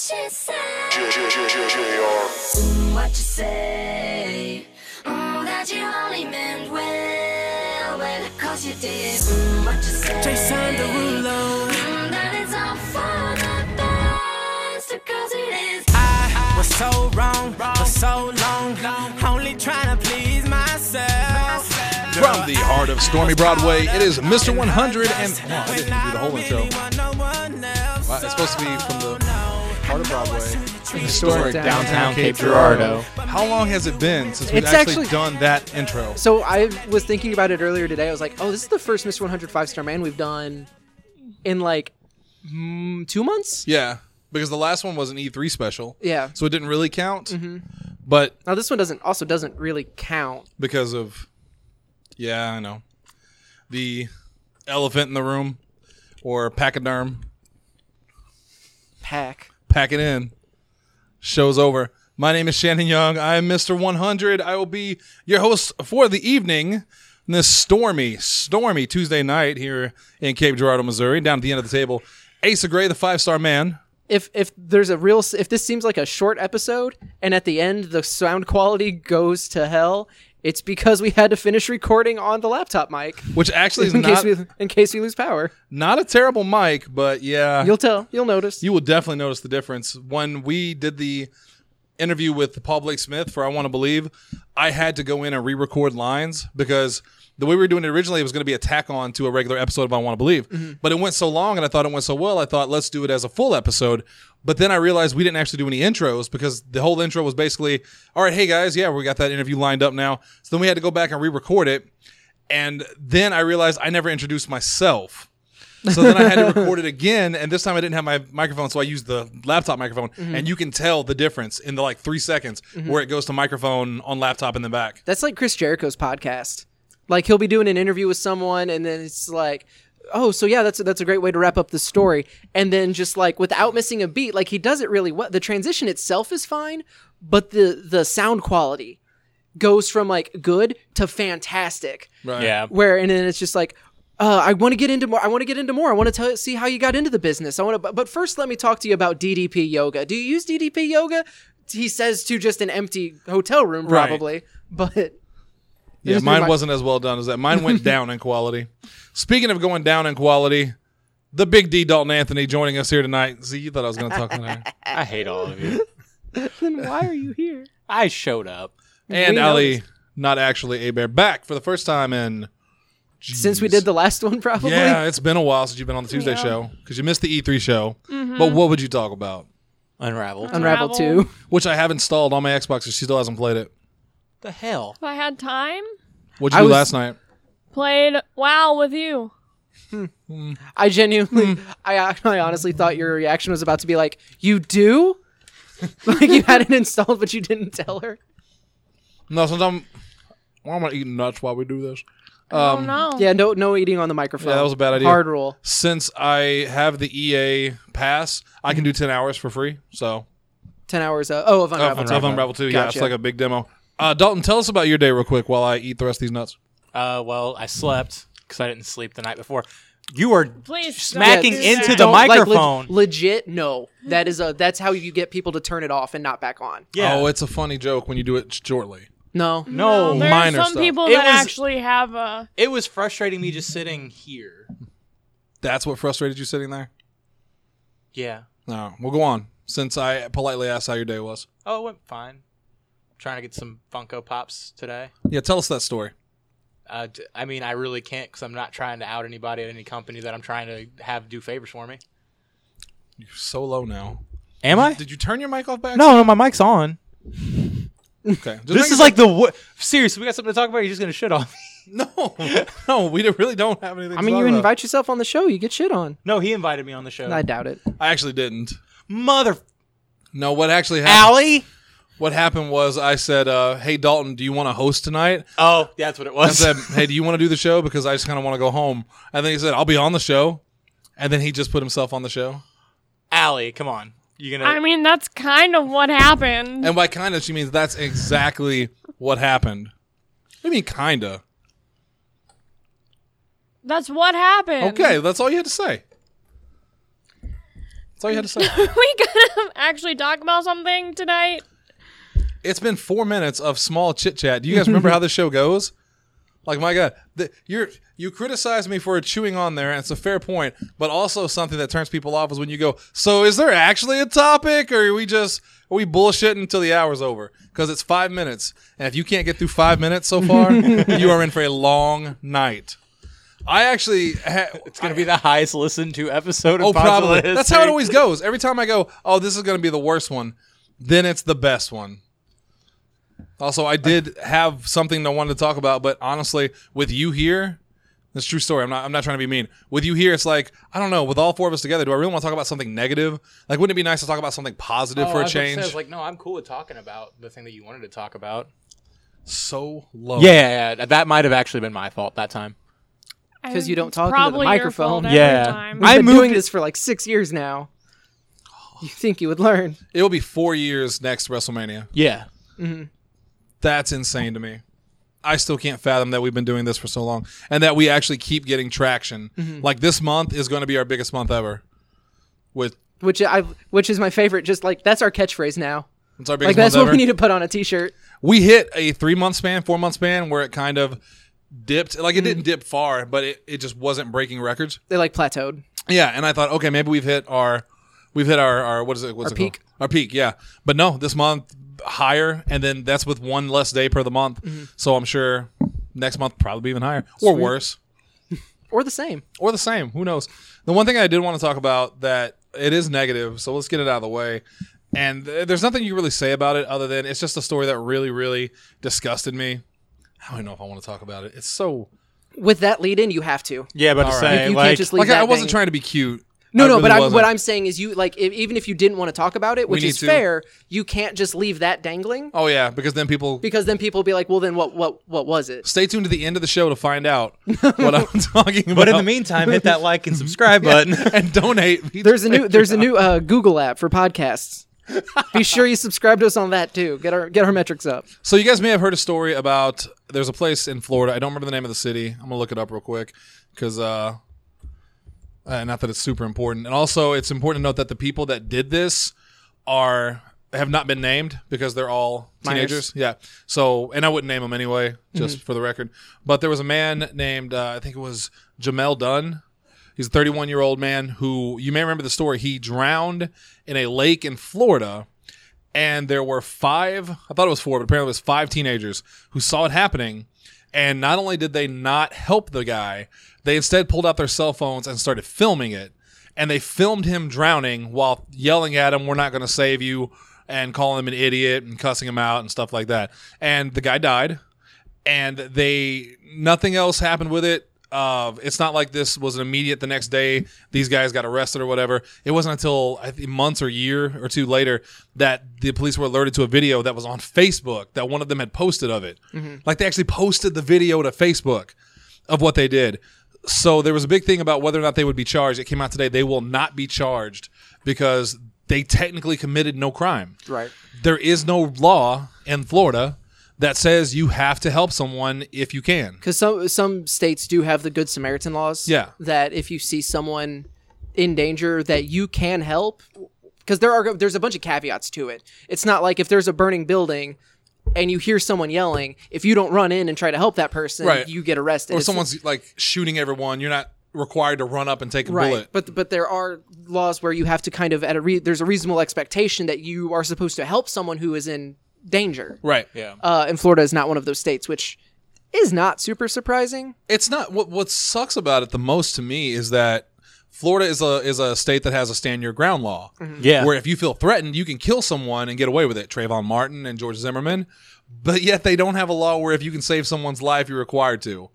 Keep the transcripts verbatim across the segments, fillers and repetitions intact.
she say? Mm, what you say? Mm, that you only meant well, well, cause you did. Mm, what you say? Jason Derulo. Mm, that it's all for the best, cause it is. I was so wrong for so long, only trying to please myself. From the heart of stormy Broadway, it is Mister one hundred and... Oh, I didn't do the whole intro. Wow, it's supposed to be from the heart of Broadway. Historic downtown Cape Girardeau. How long has it been since we've It's actually, actually- done that intro? So I was thinking about it earlier today. I was like, oh, this is the first Mister one hundred five-star man we've done in like mm, two months? Yeah, because the last one was an E three special. Yeah. So it didn't really count. Mm-hmm. But Now this one doesn't also doesn't really count. because of... Yeah, I know. The elephant in the room, or pachyderm, Pack. pack it in. Show's over. My name is Shannon Young. I am Mister one hundred. I will be your host for the evening on this stormy, stormy Tuesday night here in Cape Girardeau, Missouri. Down at the end of the table, Asa Gray, the five-star man. If if there's a real if this seems like a short episode and at the end the sound quality goes to hell, it's because we had to finish recording on the laptop mic. Which actually is in not, case we in case we lose power. not a terrible mic, but yeah. You'll tell. You'll notice. You will definitely notice the difference. When we did the interview with Paul Blake Smith for I Want to Believe, I had to go in and re-record lines because the way we were doing it originally, it was going to be a tack on to a regular episode of I Want to Believe. Mm-hmm. But it went so long and I thought it went so well, I thought, let's do it as a full episode. But then I realized we didn't actually do any intros because the whole intro was basically, all right, hey guys, yeah, we got that interview lined up now. So then we had to go back and re-record it. And then I realized I never introduced myself. So then I had to record it again, and this time I didn't have my microphone, so I used the laptop microphone, mm-hmm. and you can tell the difference in the like three seconds mm-hmm. where it goes to microphone on laptop and then back. That's like Chris Jericho's podcast. Like he'll be doing an interview with someone, and then it's like, oh, so yeah, that's a, that's a great way to wrap up the story, and then just like without missing a beat, like he does it really well. The transition itself is fine, but the the sound quality goes from like good to fantastic. Right. Yeah. Where and then it's just like. Uh, I want to get into more. I want to get into more. I want to tell, see how you got into the business. I want to, but first, let me talk to you about D D P yoga. Do you use D D P yoga? He says to just an empty hotel room, probably. Right. But yeah, mine my- wasn't as well done as that. Mine went down in quality. Speaking of going down in quality, the Big D Dalton Anthony joining us here tonight. See, you thought I was going to talk about that. I hate all of you. Then why are you here? I showed up. And Ali, not actually a bear, back for the first time in. Jeez. Since we did the last one, probably? Yeah, it's been a while since you've been on the Tuesday yeah. show because you missed the E three show. Mm-hmm. But what would you talk about? Unraveled. Unraveled two. Which I have installed on my Xbox, so she still hasn't played it. The hell? If I had time. What'd you I do was, last night? Played WoW with you. Hmm. I genuinely, hmm. I, I honestly thought your reaction was about to be like, you do? Like you had it installed, but you didn't tell her? No, sometimes well, I'm going to eat nuts while we do this. Um, oh, no. Yeah, no no eating on the microphone. Yeah, that was a bad idea. Hard rule. Since I have the E A pass, I can do ten hours for free. So ten hours, uh, oh, of Unravel two. Of Unravel two, yeah. Gotcha. It's like a big demo. Uh, Dalton, tell us about your day real quick while I eat the rest of these nuts. Uh, well, I slept because I didn't sleep the night before. You are Please smacking do into that. the microphone. Like, le- legit, no. That is a. That's how you get people to turn it off and not back on. Yeah. Oh, it's a funny joke when you do it shortly. No. No. no there's minor some stuff. people It that was- actually have a... It was frustrating me just sitting here. That's what frustrated you sitting there? Yeah. No. We'll go on, since I politely asked how your day was. Oh, it went fine. Trying to get some Funko Pops today. Yeah, tell us that story. Uh, d- I mean, I really can't because I'm not trying to out anybody at any company that I'm trying to have do favors for me. You're so low now. Am I? Did you turn your mic off back? No, no, my mic's on. Okay. Just this is like the w- seriously. We got something to talk about. You're just gonna shit on me? No, no, we really don't have anything. I to mean, talk you about. invite yourself on the show, you get shit on. No, he invited me on the show. I doubt it. I actually didn't. Mother. No, what actually happened? Allie. What happened was I said, uh, "Hey Dalton, do you want to host tonight?" Oh, that's what it was. I said, "Hey, do you want to do the show? Because I just kind of want to go home." And then he said, "I'll be on the show," and then he just put himself on the show. Allie, come on. You gonna? I mean, that's kind of what happened. And by kind of, she means that's exactly what happened. What do you mean, kinda? That's what happened. Okay, that's all you had to say. That's all you had to say. we gonna actually talk about something tonight? It's been four minutes of small chit chat. Do you guys remember how this show goes? Like, my God, the, you're you criticize me for chewing on there, and it's a fair point. But also something that turns people off is when you go, "So is there actually a topic, or are we just are we bullshitting until the hour's over?" Because it's five minutes, and if you can't get through five minutes so far, you are in for a long night. I actually, ha- It's going to be the highest listened to episode of oh, Podzilla probably. history. That's how it always goes. Every time I go, "Oh, this is going to be the worst one," then it's the best one. Also, I did have something I wanted to talk about, but honestly, with you here, it's a true story. I'm not. I'm not trying to be mean. With you here, it's like I don't know. With all four of us together, do I really want to talk about something negative? Like, wouldn't it be nice to talk about something positive Oh, for I a was about to say, change? I was like, no, I'm cool with talking about the thing that you wanted to talk about. So low. Yeah, yeah, yeah, that might have actually been my fault that time. 'Cause you don't It's talk into the probably your microphone. fault every Yeah. time. We've I been moved doing it- this for like six years now. You think you would learn? It will be four years next WrestleMania. Yeah. That's insane to me. I still can't fathom that we've been doing this for so long, and that we actually keep getting traction. Like, this month is going to be our biggest month ever. With Which I, which is my favorite. Just like that's our catchphrase now. it's our Like biggest that's month what ever. we need to put on a T-shirt. We hit a three month span, four month span where it kind of dipped. Like, it didn't dip far, but it, it just wasn't breaking records. They like plateaued. Yeah, and I thought, okay, maybe we've hit our we've hit our, our what is it? What's Our it called? peak. Our peak, yeah. But no, this month higher, and then that's with one less day per the month. So I'm sure next month probably even higher or Sweet. worse. Or the same. Or the same. Who knows? The one thing I did want to talk about that it is negative, so let's get it out of the way. And th- there's nothing you really say about it other than it's just a story that really, really disgusted me. I don't even know if I want to talk about it. It's so With that lead in, you have to. Yeah, but to All right. say, You, you like, can't just leave like that I wasn't dang- trying to be cute. No, I no, really but I, wasn't. what I'm saying is, you like if, even if you didn't want to talk about it, which need is to. fair, you can't just leave that dangling Oh yeah, because then people because then people will be like, well, then what, what, what was it? stay tuned to the end of the show to find out what I'm talking about. But in the meantime, hit that like and subscribe button. and donate. There's a new, there's a new uh, Google app for podcasts. Be sure you subscribe to us on that too. Get our, get our metrics up. So you guys may have heard a story about there's a place in Florida. I don't remember the name of the city. I'm gonna look it up real quick because uh, uh, not that it's super important. And also, it's important to note that the people that did this are have not been named because they're all Minors. teenagers. Yeah. So, and I wouldn't name them anyway, just for the record. But there was a man named uh, I think it was Jamel Dunn. He's a thirty-one year old man who you may remember the story. He drowned in a lake in Florida. And there were five, I thought it was four, but apparently it was five teenagers who saw it happening. And not only did they not help the guy, they instead pulled out their cell phones and started filming it. And they filmed him drowning while yelling at him, "We're not going to save you," and calling him an idiot and cussing him out and stuff like that. And the guy died. And they, nothing else happened with it. Uh, it's not like this was an immediate the next day these guys got arrested or whatever. It wasn't until I think months or a year or two later that the police were alerted to a video that was on Facebook that one of them had posted of it. Like they actually posted the video to Facebook of what they did. So there was a big thing about whether or not they would be charged. It came out today. They will not be charged because they technically committed no crime. Right. There is no law in Florida that says you have to help someone if you can. Because some some states do have the Good Samaritan laws. Yeah. That if you see someone in danger, that you can help. Because there are there's a bunch of caveats to it. It's not like if there's a burning building and you hear someone yelling, if you don't run in and try to help that person, Right. you get arrested. Or It's- someone's like shooting everyone. You're not required to run up and take a right. bullet. But but there are laws where you have to kind of at a re- there's a reasonable expectation that you are supposed to help someone who is in danger. Right. yeah. Uh, and Florida is not one of those states, which is not super surprising. It's not what what sucks about it the most to me is that Florida is a is a state that has a stand your ground law. Yeah. Where if you feel threatened, you can kill someone and get away with it. Trayvon Martin and George Zimmerman. But yet they don't have a law where if you can save someone's life, you're required to.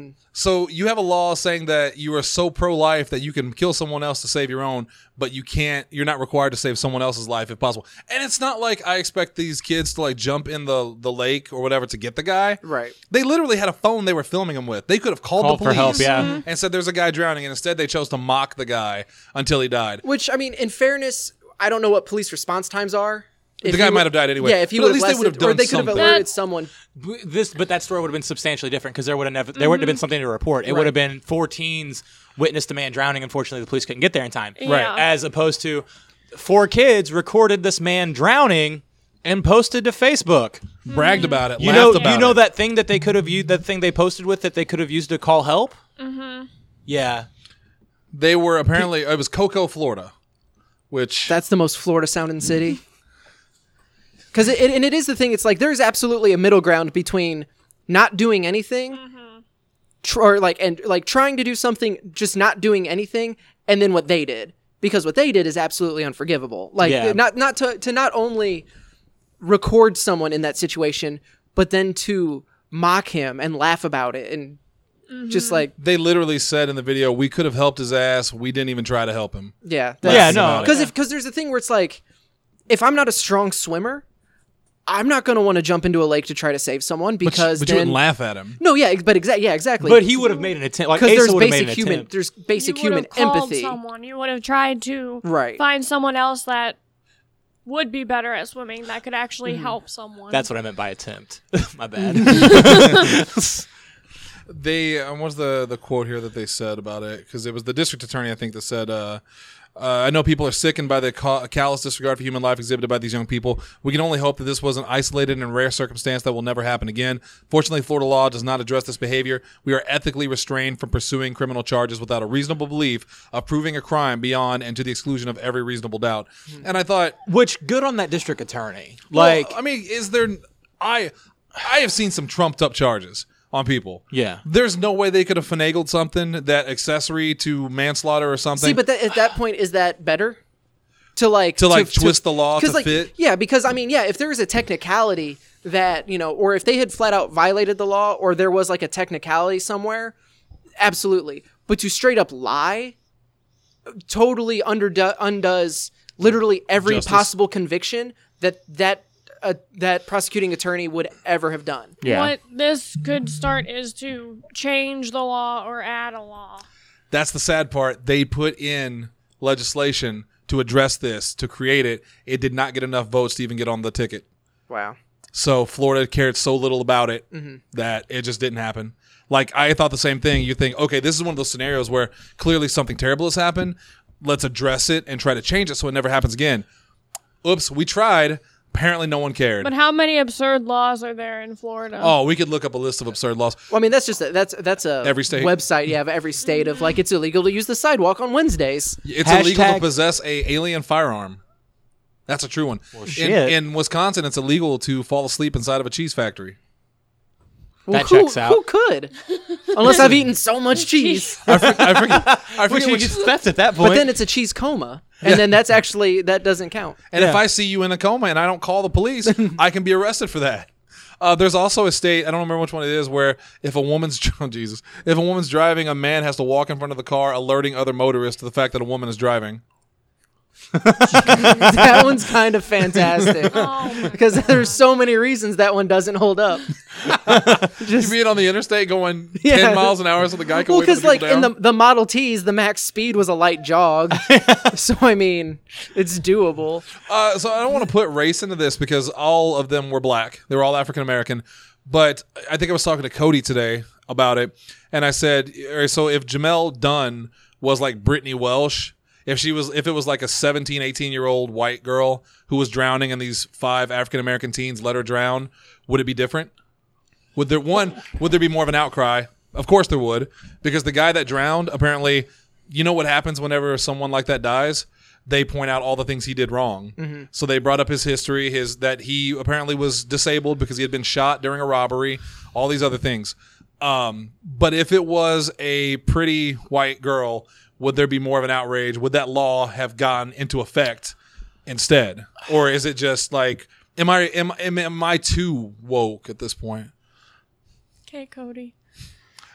So you have a law saying that you are so pro-life that you can kill someone else to save your own, but you can't, you're not required to save someone else's life if possible. And it's not like I expect these kids to like jump in the, the lake or whatever to get the guy. Right. They literally had a phone they were filming him with. They could have called, Called the for police help, yeah. and said there's a guy drowning, and instead they chose to mock the guy until he died. Which, I mean, in fairness, I don't know what police response times are. if the guy he might were- have died anyway. Yeah, if he But at would least they would have done or they could have something. alerted That- someone. This, but that story would have been substantially different because there would have never, there wouldn't have been something to report. It would have been four teens witnessed a man drowning. Unfortunately, the police couldn't get there in time. Yeah. As opposed to four kids recorded this man drowning and posted to Facebook. Bragged about it. You laughed know, about you know it. that thing that they could have used, that thing they posted with that they could have used to call help. Mm-hmm. Yeah, They were apparently, it was Cocoa, Florida, which. That's the most Florida sounding city. Because it, it, and it is the thing. It's like there's absolutely a middle ground between not doing anything, tr- or like and like trying to do something, just not doing anything, and then what they did. Because what they did is absolutely unforgivable. Like Yeah. not not to to not only record someone in that situation, but then to mock him and laugh about it and just like They literally said in the video, we could have helped his ass. We didn't even try to help him. yeah Yeah, no. because if because there's a thing where it's like if I'm not a strong swimmer, I'm not going to want to jump into a lake to try to save someone But, you- because but you then wouldn't laugh at him. no yeah ex- but exactly yeah exactly but he would have made an attempt. Like because Asa there's would have made basic an human attempt. there's basic you human would've called empathy Someone. You would have tried to Right. find someone else that would be better at swimming that could actually Mm-hmm. help someone. That's what I meant by attempt. My bad. They um, what's the the quote here that they said about it? Because it was the district attorney, I think, that said, uh, uh, "I know people are sickened by the ca- callous disregard for human life exhibited by these young people. We can only hope that this was an isolated and rare circumstance that will never happen again. Fortunately, Florida law does not address this behavior. We are ethically restrained from pursuing criminal charges without a reasonable belief of proving a crime beyond and to the exclusion of every reasonable doubt." And I thought, Which good on that district attorney. Like, well, I mean, is there? I I have seen some trumped up charges on people. Yeah. There's no way they could have finagled something that accessory to manslaughter or something. see but that, at that point is that better to like To, like, twist the law 'cause, to like, fit? yeah because I mean yeah if there was a technicality that you know or if they had flat out violated the law or there was like a technicality somewhere absolutely but to straight up lie totally underdo- undoes literally every Justice. possible conviction that that uh, that prosecuting attorney would ever have done. yeah. What this could start is to change the law or add a law. That's the sad part. They put in legislation to address this, to create it. It did not get enough votes to even get on the ticket. Wow. So Florida cared so little about it Mm-hmm. that it just didn't happen. Like, I thought the same thing. You think, okay, this is one of those scenarios where clearly something terrible has happened. Let's address it and try to change it so it never happens again. Oops, we tried. Apparently no one cared. But how many absurd laws are there in Florida? Oh, we could look up a list of absurd laws. Well, I mean, that's just a, that's that's a Every state. website. Yeah, of every state of like it's illegal to use the sidewalk on Wednesdays. It's illegal to Hashtag- possess a alien firearm. That's a true one. Well, shit. In, in Wisconsin, it's illegal to fall asleep inside of a cheese factory. Well, That who, checks out. Who could? Unless I've eaten so much cheese. I forget. I forget, I forget Which which, is, that's at that point. But then it's a cheese coma, and then that's actually that doesn't count. and if I see you in a coma and I don't call the police, I can be arrested for that. Uh, there's also a state, I don't remember which one it is, where if a woman's oh, Jesus, if a woman's driving, a man has to walk in front of the car, alerting other motorists to the fact that a woman is driving. That one's kind of fantastic Oh my because there's so many reasons that one doesn't hold up. You being on the interstate going Yeah. ten miles an hour so the guy can Well, wave other because like people in down? the the Model Ts, the max speed was a light jog, so I mean, it's doable. Uh, so I don't want to put race into this because all of them were black. They were all African American. But I think I was talking to Cody today about it, and I said, all right, so if Jamel Dunn was like Brittany Welsh, if she was, if it was like a seventeen, eighteen year old white girl who was drowning and these five African American teens let her drown, would it be different? Would there one? Would there be more of an outcry? Of course there would, because the guy that drowned, apparently, you know what happens whenever someone like that dies? They point out all the things he did wrong. Mm-hmm. So they brought up his history, his that he apparently was disabled because he had been shot during a robbery, all these other things. Um, but if it was a pretty white girl, would there be more of an outrage? Would that law have gone into effect instead? Or is it just like, am I am, am, am I too woke at this point? Okay, Cody.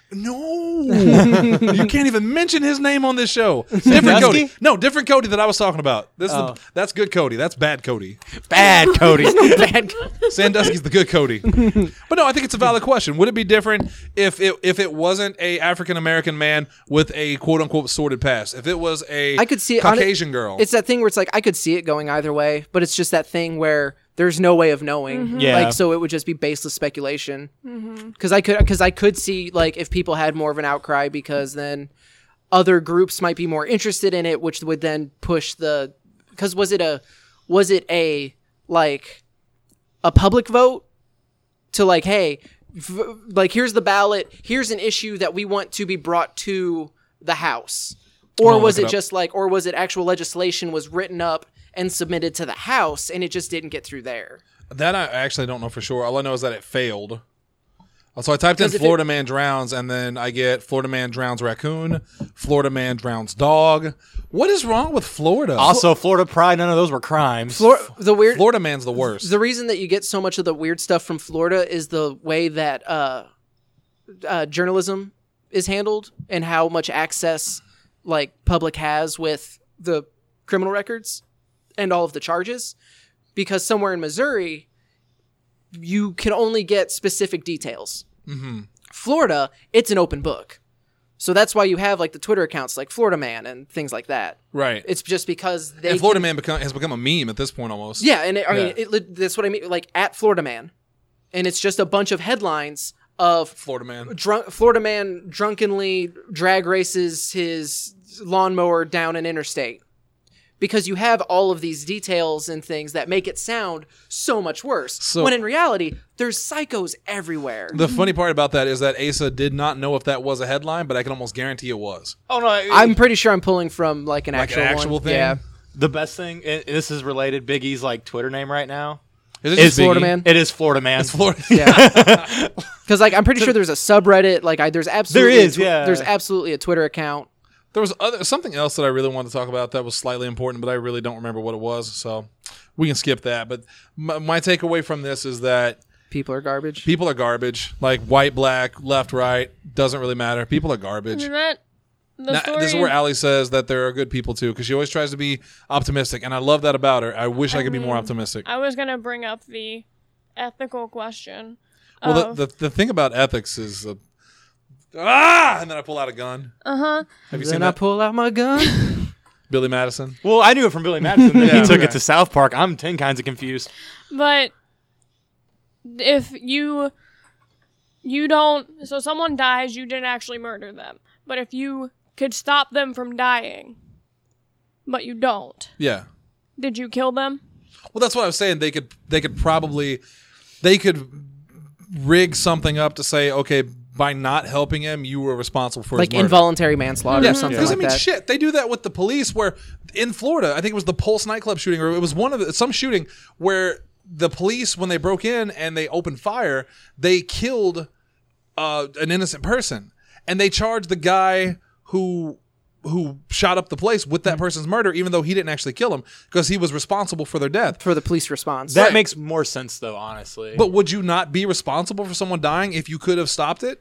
No, you can't even mention his name on this show. Different Cody. No, different Cody that I was talking about. This is Oh. the, that's good Cody. That's bad Cody. Bad Cody. Bad. Sandusky's the good Cody. But no, I think it's a valid question. Would it be different if it if it wasn't a African American man with a quote unquote sordid past? If it was a I could see it on it- Caucasian girl. It's that thing where it's like I could see it going either way, but it's just that thing where there's no way of knowing. Yeah. Like so, it would just be baseless speculation. Because I could, because I could see like if people had more of an outcry, because then other groups might be more interested in it, which would then push the. Because was it a, was it a like, a public vote to like, hey, v- like here's the ballot, here's an issue that we want to be brought to the House, or I'll was look it it up. just like, or was it actual legislation was written up and submitted to the House, and it just didn't get through there. that I actually don't know for sure. All I know is that it failed. So I typed in 'Cause if Florida it- man drowns, and then I get Florida man drowns raccoon, Florida man drowns dog. What is wrong with Florida? Also, Florida Pride, none of those were crimes. Flor- the weird, Florida man's the worst. the reason that you get so much of the weird stuff from Florida is the way that uh, uh, journalism is handled and how much access like public has with the criminal records and all of the charges. Because somewhere in Missouri, you can only get specific details. Mm-hmm. Florida, it's an open book. So that's why you have like the Twitter accounts like Florida Man and things like that. Right. It's just because they and Florida can- man become, has become a meme at this point almost. Yeah, and it, I mean, Yeah. it, it, that's what I mean. Like at Florida Man, and it's just a bunch of headlines of Florida man. drunk Florida Man drunkenly drag races his lawnmower down an interstate. Because you have all of these details and things that make it sound so much worse. So- when in reality, there's psychos everywhere. The funny part about that is that Asa did not know if that was a headline, but I can almost guarantee it was. Oh no! I- I'm pretty sure I'm pulling from like an Like actual an actual one. thing? Yeah, the best thing. And this is related. Big E's like Twitter name right now. Is it Is just Florida Biggie? man. It is Florida Man. It's Florida. yeah. Because like I'm pretty sure there's a subreddit. Like I, there's absolutely There is, a tw- yeah. There's absolutely a Twitter account. There was other something else that I really wanted to talk about that was slightly important, but I really don't remember what it was, so we can skip that. But my, my takeaway from this is that People are garbage. people are garbage. Like white, black, left, right, doesn't really matter. People are garbage. Isn't that the Now, story? this is where Allie says that there are good people too, because she always tries to be optimistic, and I love that about her. I wish I, could be more mean, optimistic. I was gonna bring up the ethical question. well, of, the, the the thing about ethics is, uh, ah, and then I pull out a gun. uh huh. Have you Then seen I that? pull out my gun. Billy Madison. Well, I knew it from Billy Madison. Then Yeah, he took okay. it to South Park. I'm ten kinds of confused. But if you you don't, so someone dies, you didn't actually murder them. But if you could stop them from dying, but you don't, Yeah. did you kill them? Well, that's what I was saying. They could they could probably they could rig something up to say, okay, by not helping him, you were responsible for like his murder. involuntary manslaughter Yeah, or something because like I mean, that. shit, they do that with the police. Where in Florida, I think it was the Pulse nightclub shooting, or it was one of the, some shooting where the police, when they broke in and they opened fire, they killed uh, an innocent person, and they charged the guy who who shot up the place with that person's murder, even though he didn't actually kill him, because he was responsible for their death. For the police response. That Right. makes more sense, though, honestly. But would you not be responsible for someone dying if you could have stopped it?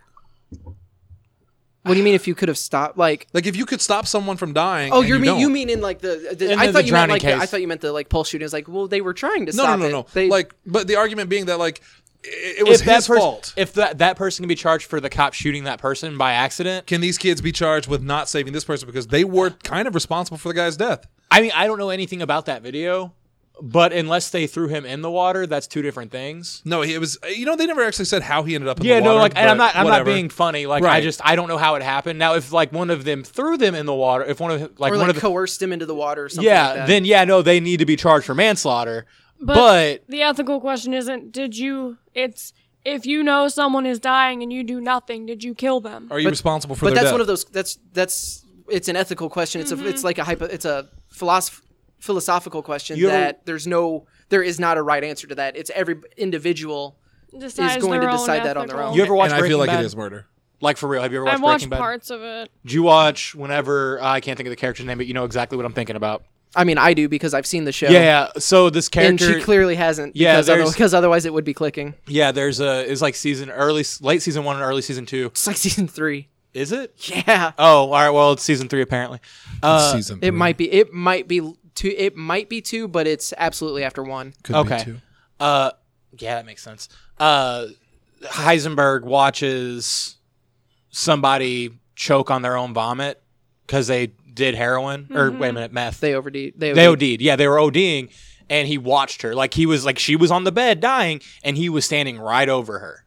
What do you mean if you could have stopped? Like, Like if you could stop someone from dying. oh, and you you mean don't. you mean in like the? the In I the- thought the you meant drowning like the, I case. thought you meant the like pulse shooting. It's like, well, they were trying to No, stop no, no, no. it. They, Like, but the argument being that like it, it was if that his pers- fault. if that that person can be charged for the cop shooting that person by accident, Can these kids be charged with not saving this person because they were kind of responsible for the guy's death? I mean, I don't know anything about that video, but unless they threw him in the water, that's two different things. No, it was. You know, they never actually said how he ended up in Yeah, the water. no, like, and I'm but not, I'm whatever. not being funny. Like, I Right. just, I don't know how it happened. Now, if like one of them threw them in the water, if one of like or one like of the, coerced him into the water or something yeah, like that. then yeah, no, they need to be charged for manslaughter. But, But, the ethical question isn't did you, it's if you know someone is dying and you do nothing, did you kill them? Are you responsible for but their that's death? one of those. That's that's. It's an ethical question. It's a. It's like a hypo. It's a philosoph- philosophical question You ever- that there's no. There is not a right answer to that. It's every individual. Decides going to their own decide that on their ethical- own. you ever watch and I Breaking feel like Bad? it is murder. Like for real, have you ever I watched watched Breaking Bad? parts of it. Did you watch whenever uh, I can't think of the character's name, but you know exactly what I'm thinking about. I mean, I do because I've seen the show. Yeah, yeah. So this And character, she clearly hasn't. Yeah, because, other- there's- because otherwise it would be clicking. yeah, there's a is like season early, late season one and early season two. It's like season three. Is it? Yeah, Oh, all right. Well, it's season three apparently. Uh, Season it three. might be. It might be two. It might be two, but it's absolutely after one. Could okay. be two. Uh, yeah, that makes sense. Uh, Heisenberg watches somebody choke on their own vomit because they did heroin or wait a minute, meth. They OD'd. They They OD'd. OD'd. Yeah, they were ODing, and he watched her. Like he was like she was on the bed dying, and he was standing right over her.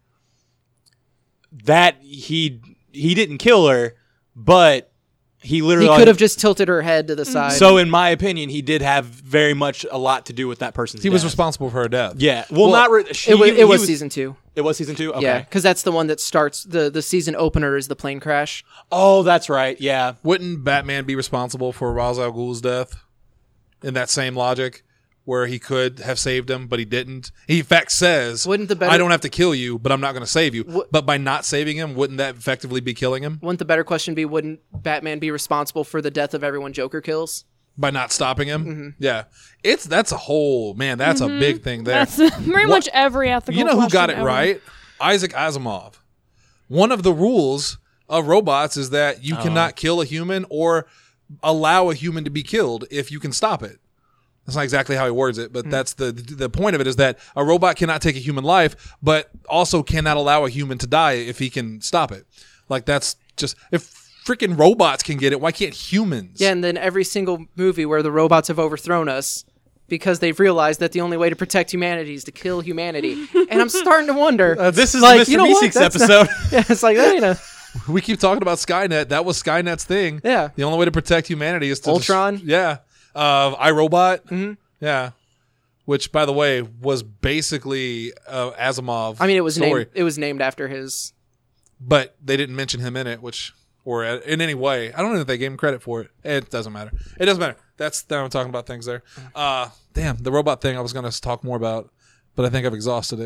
That he he didn't kill her, but he literally He could have just tilted her head to the side. So, in my opinion, he did have very much a lot to do with that person's. He was death. responsible for her death. Yeah. Well, not. Re- she, it was. he It was season two. It was season two. Okay. Yeah, because that's the one that starts the the season opener is the plane crash. Oh, that's right. Yeah. Wouldn't Batman be responsible for Ra's al Ghul's death? In that same logic, where he could have saved him, but he didn't. He in fact says, Wouldn't the better- "I don't have to kill you, but I'm not going to save you." Wh- but by not saving him, wouldn't that effectively be killing him? Wouldn't the better question be? Wouldn't Batman be responsible for the death of everyone Joker kills? By not stopping him? Mm-hmm. Yeah, it's that's a whole man. That's a big thing there. That's pretty What- much every ethical You know who got question it ever. right? Isaac Asimov. One of the rules of robots is that you cannot kill a human or allow a human to be killed if you can stop it. That's not exactly how he words it, but that's the the point of it is that a robot cannot take a human life, but also cannot allow a human to die if he can stop it. Like that's just if freaking robots can get it, why can't humans? Yeah, and then every single movie where the robots have overthrown us because they've realized that the only way to protect humanity is to kill humanity. And I'm starting to wonder. This is like, the Mister you know what? Meeseeks That's episode. not- yeah, it's like that ain't a. We keep talking about Skynet. That was Skynet's thing. Yeah. The only way to protect humanity is to just- Ultron? yeah. Uh, iRobot. Mm-hmm. Yeah. Which, by the way, was basically uh, Asimov. I mean, it was story, named. It was named after his. but they didn't mention him in it, which or in any way. I don't know if they gave him credit for it. It doesn't matter. It doesn't matter. That's now I'm talking about things there. Uh, damn, the robot thing I was going to talk more about, but I think I've exhausted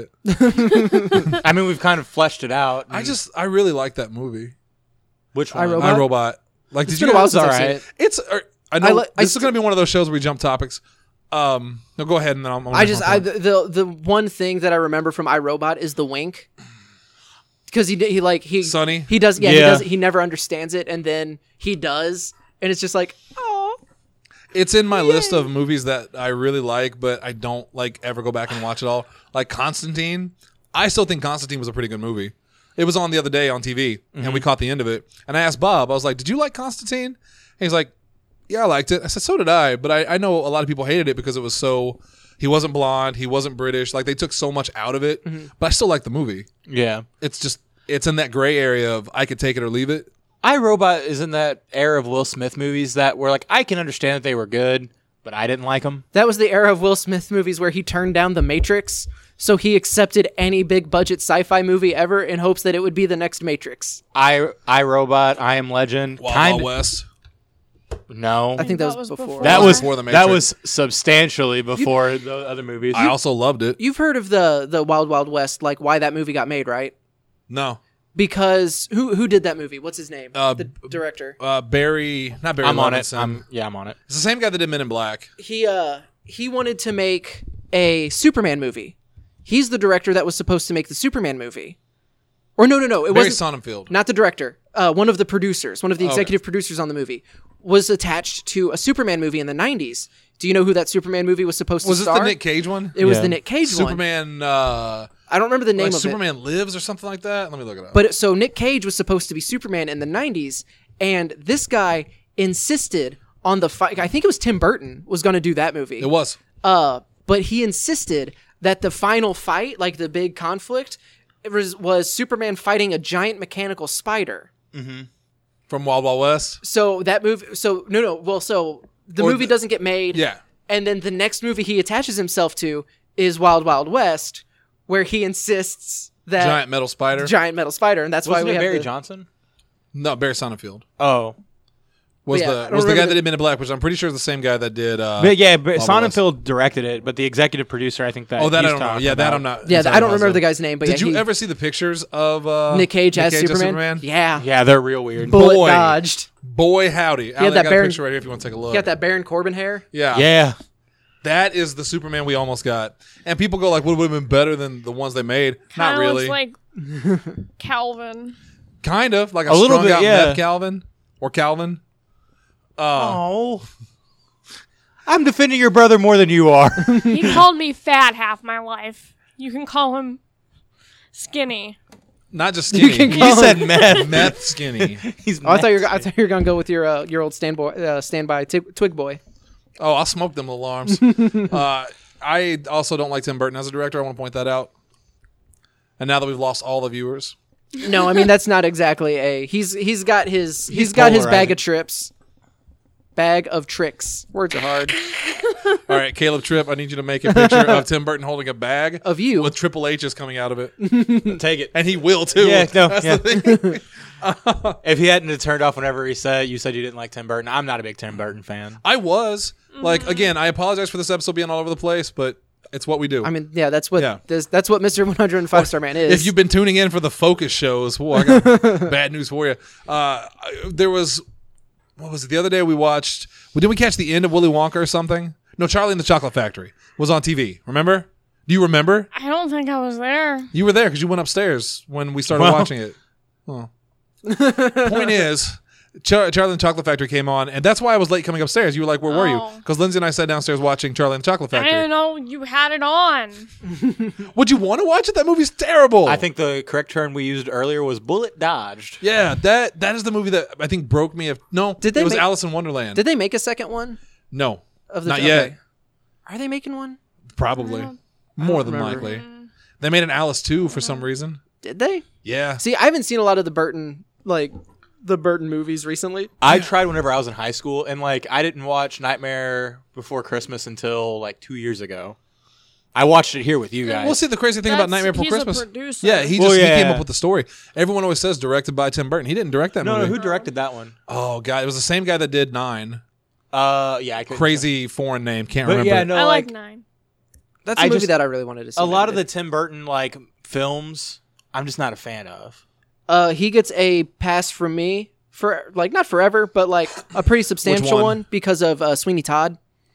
it. I mean, we've kind of fleshed it out. I just I really like that movie. Which one? iRobot? iRobot. Like, did been you a while guys- since I've all seen right. it. It's. Uh, I know I li- I this is st- going to be one of those shows where we jump topics. Um, no, go ahead and then I'll. I'll I just. I talk. the the one thing that I remember from iRobot is the wink. Because he did- he like he Sonny? he does yeah, he Yeah. does he never understands it and then he does and it's just like oh It's in my list of movies that I really like, but I don't like ever go back and watch it all. Like Constantine, I still think Constantine was a pretty good movie. It was on the other day on T V, and we caught the end of it. And I asked Bob, I was like, "Did you like Constantine?" And he's like, "Yeah, I liked it." I said, "So did I," but I, I know a lot of people hated it because it was so. He wasn't blonde. He wasn't British. Like they took so much out of it, but I still like the movie. Yeah. It's just it's in that gray area of I could take it or leave it. iRobot is in that era of Will Smith movies that were like, I can understand that they were good, but I didn't like them. that was the era of Will Smith movies where he turned down The Matrix so he accepted any big budget sci-fi movie ever in hopes that it would be the next Matrix. I iRobot, I Am Legend, Wild kind Wild West. no. I think that, That was, was before. before. that was was before The that Matrix. was substantially before the other movies. I also loved it. You've heard of the the Wild Wild West, like why that movie got made, right? No, Because who who did that movie? What's his name? Uh, the director. uh, Barry, not Barry. I'm on it. Levinson. I'm yeah, I'm on it. It's the same guy that did Men in Black. He uh he wanted to make a Superman movie. He's the director that was supposed to make the Superman movie. Or no, no, no, it Barry wasn't. Sonnenfeld. Not the director. Uh, one of the producers, one of the okay. executive producers on the movie, was attached to a Superman movie in the nineties. Do you know who that Superman movie was supposed Was to this star? the Nick Cage one? It was Yeah. the Nick Cage one. Superman. Uh, I don't remember the name like of it. Superman Lives or something like that. Let me look it up. But it- so Nick Cage was supposed to be Superman in the nineties, and this guy insisted on the fight. I think it was Tim Burton was going to do that movie. it was. Uh, but he insisted that the final fight, like the big conflict, it was, was Superman fighting a giant mechanical spider. From Wild Wild West. So that movie, so no, no, well, so the Or movie the- doesn't get made. Yeah. And then the next movie he attaches himself to is Wild Wild West, where he insists that Giant metal spider. giant metal spider, and that's Wasn't why we it have Barry the- Johnson? no, Barry Sonnenfeld. Oh, Was Yeah, I the don't was the guy remember that did Men in Black, which I'm pretty sure is the same guy that did. Uh, But yeah, but Blah, blah, Sonnenfeld directed it, but the executive producer, I think that. oh, that I he's don't know. talking Yeah, that about. I'm not. Yeah, entirely I don't remember positive. the guy's name, but Did yeah, you he- ever see the pictures of uh, Nick Cage as Superman? Superman? Yeah. Yeah, they're real weird. Bullet Boy. dodged. Boy, howdy! He had that got Baron- a picture right here if you want to take a look. He got that Baron Corbin hair. Yeah, Yeah, that is the Superman we almost got. And people go like, "Would have been better than the ones they made." Not Kinda really. looks like Calvin. kind of like a, A little strung bit, out yeah. meth Calvin or Calvin. Uh, Oh, I'm defending your brother more than you are. He called me fat half my life. You can call him skinny. not just skinny. can He's you said meth. meth skinny. He's Oh, I thought you were. I thought you were gonna go with your uh, your old stand boy, uh, standby t- twig boy. Oh, I'll smoke them alarms. uh, I also don't like Tim Burton as a director. I want to point that out. And now that we've lost all the viewers, No, I mean that's not exactly a. He's he's got his he's He's got his bag polarizing. of trips. Bag of tricks. Words are hard. all right, Caleb Tripp, I need you to make a picture of Tim Burton holding a bag Of you. with Triple H's coming out of it, take it. and he will too. Yeah, no, That's yeah. the thing. If he hadn't have turned off whenever he said you said you didn't like Tim Burton, I'm not a big Tim Burton fan. I was like, Mm-hmm. again, I apologize for this episode being all over the place, but it's what we do. I mean, yeah, that's what Yeah. this, that's what Mister one hundred five Star Man is. If you've been tuning in for the focus shows, well, I got bad news for you. Uh, there was, what was it? The other day we watched, well, did we catch the end of Willy Wonka or something? No, Charlie and the Chocolate Factory was on T V. Remember? Do you remember? I don't think I was there. You were there because you went upstairs when we started Well. watching it. Oh. Point is, Char- Charlie and the Chocolate Factory came on, and that's why I was late coming upstairs. You were like, where were you? Oh. Because Lindsay and I sat downstairs watching Charlie and the Chocolate I Factory. didn't know you had it on. Would you want to watch it? That movie's terrible. I think the correct term we used earlier was bullet dodged. Yeah, that that is the movie that I think broke me. Of no, Did they it was make- Alice in Wonderland. Did they make a second one no, of the? not okay. yet. Are they making one? Probably more than remember. likely. They made an Alice two for some reason. Did they? Yeah, See, I haven't seen a lot of the Burton like the Burton movies recently. I tried whenever I was in high school, and like I didn't watch Nightmare Before Christmas until like two years ago. I watched it here with you guys. Well, see, the crazy thing about That's- Nightmare Before he's a Christmas. producer. Yeah, he Well, just yeah. he came up with the story. Everyone always says directed by Tim Burton. He didn't direct that no, no, movie. who directed that one? Oh god, it was the same guy that did Nine. Uh, yeah, I couldn't Crazy foreign name, can't But remember. yeah, it. no, I like, like nine. That's a I movie just- that I really wanted to see. a lot of the that Tim Burton like films, I'm just not a fan of. Uh, he gets a pass from me for like not forever, but like a pretty substantial one? one? because of uh, Sweeney Todd.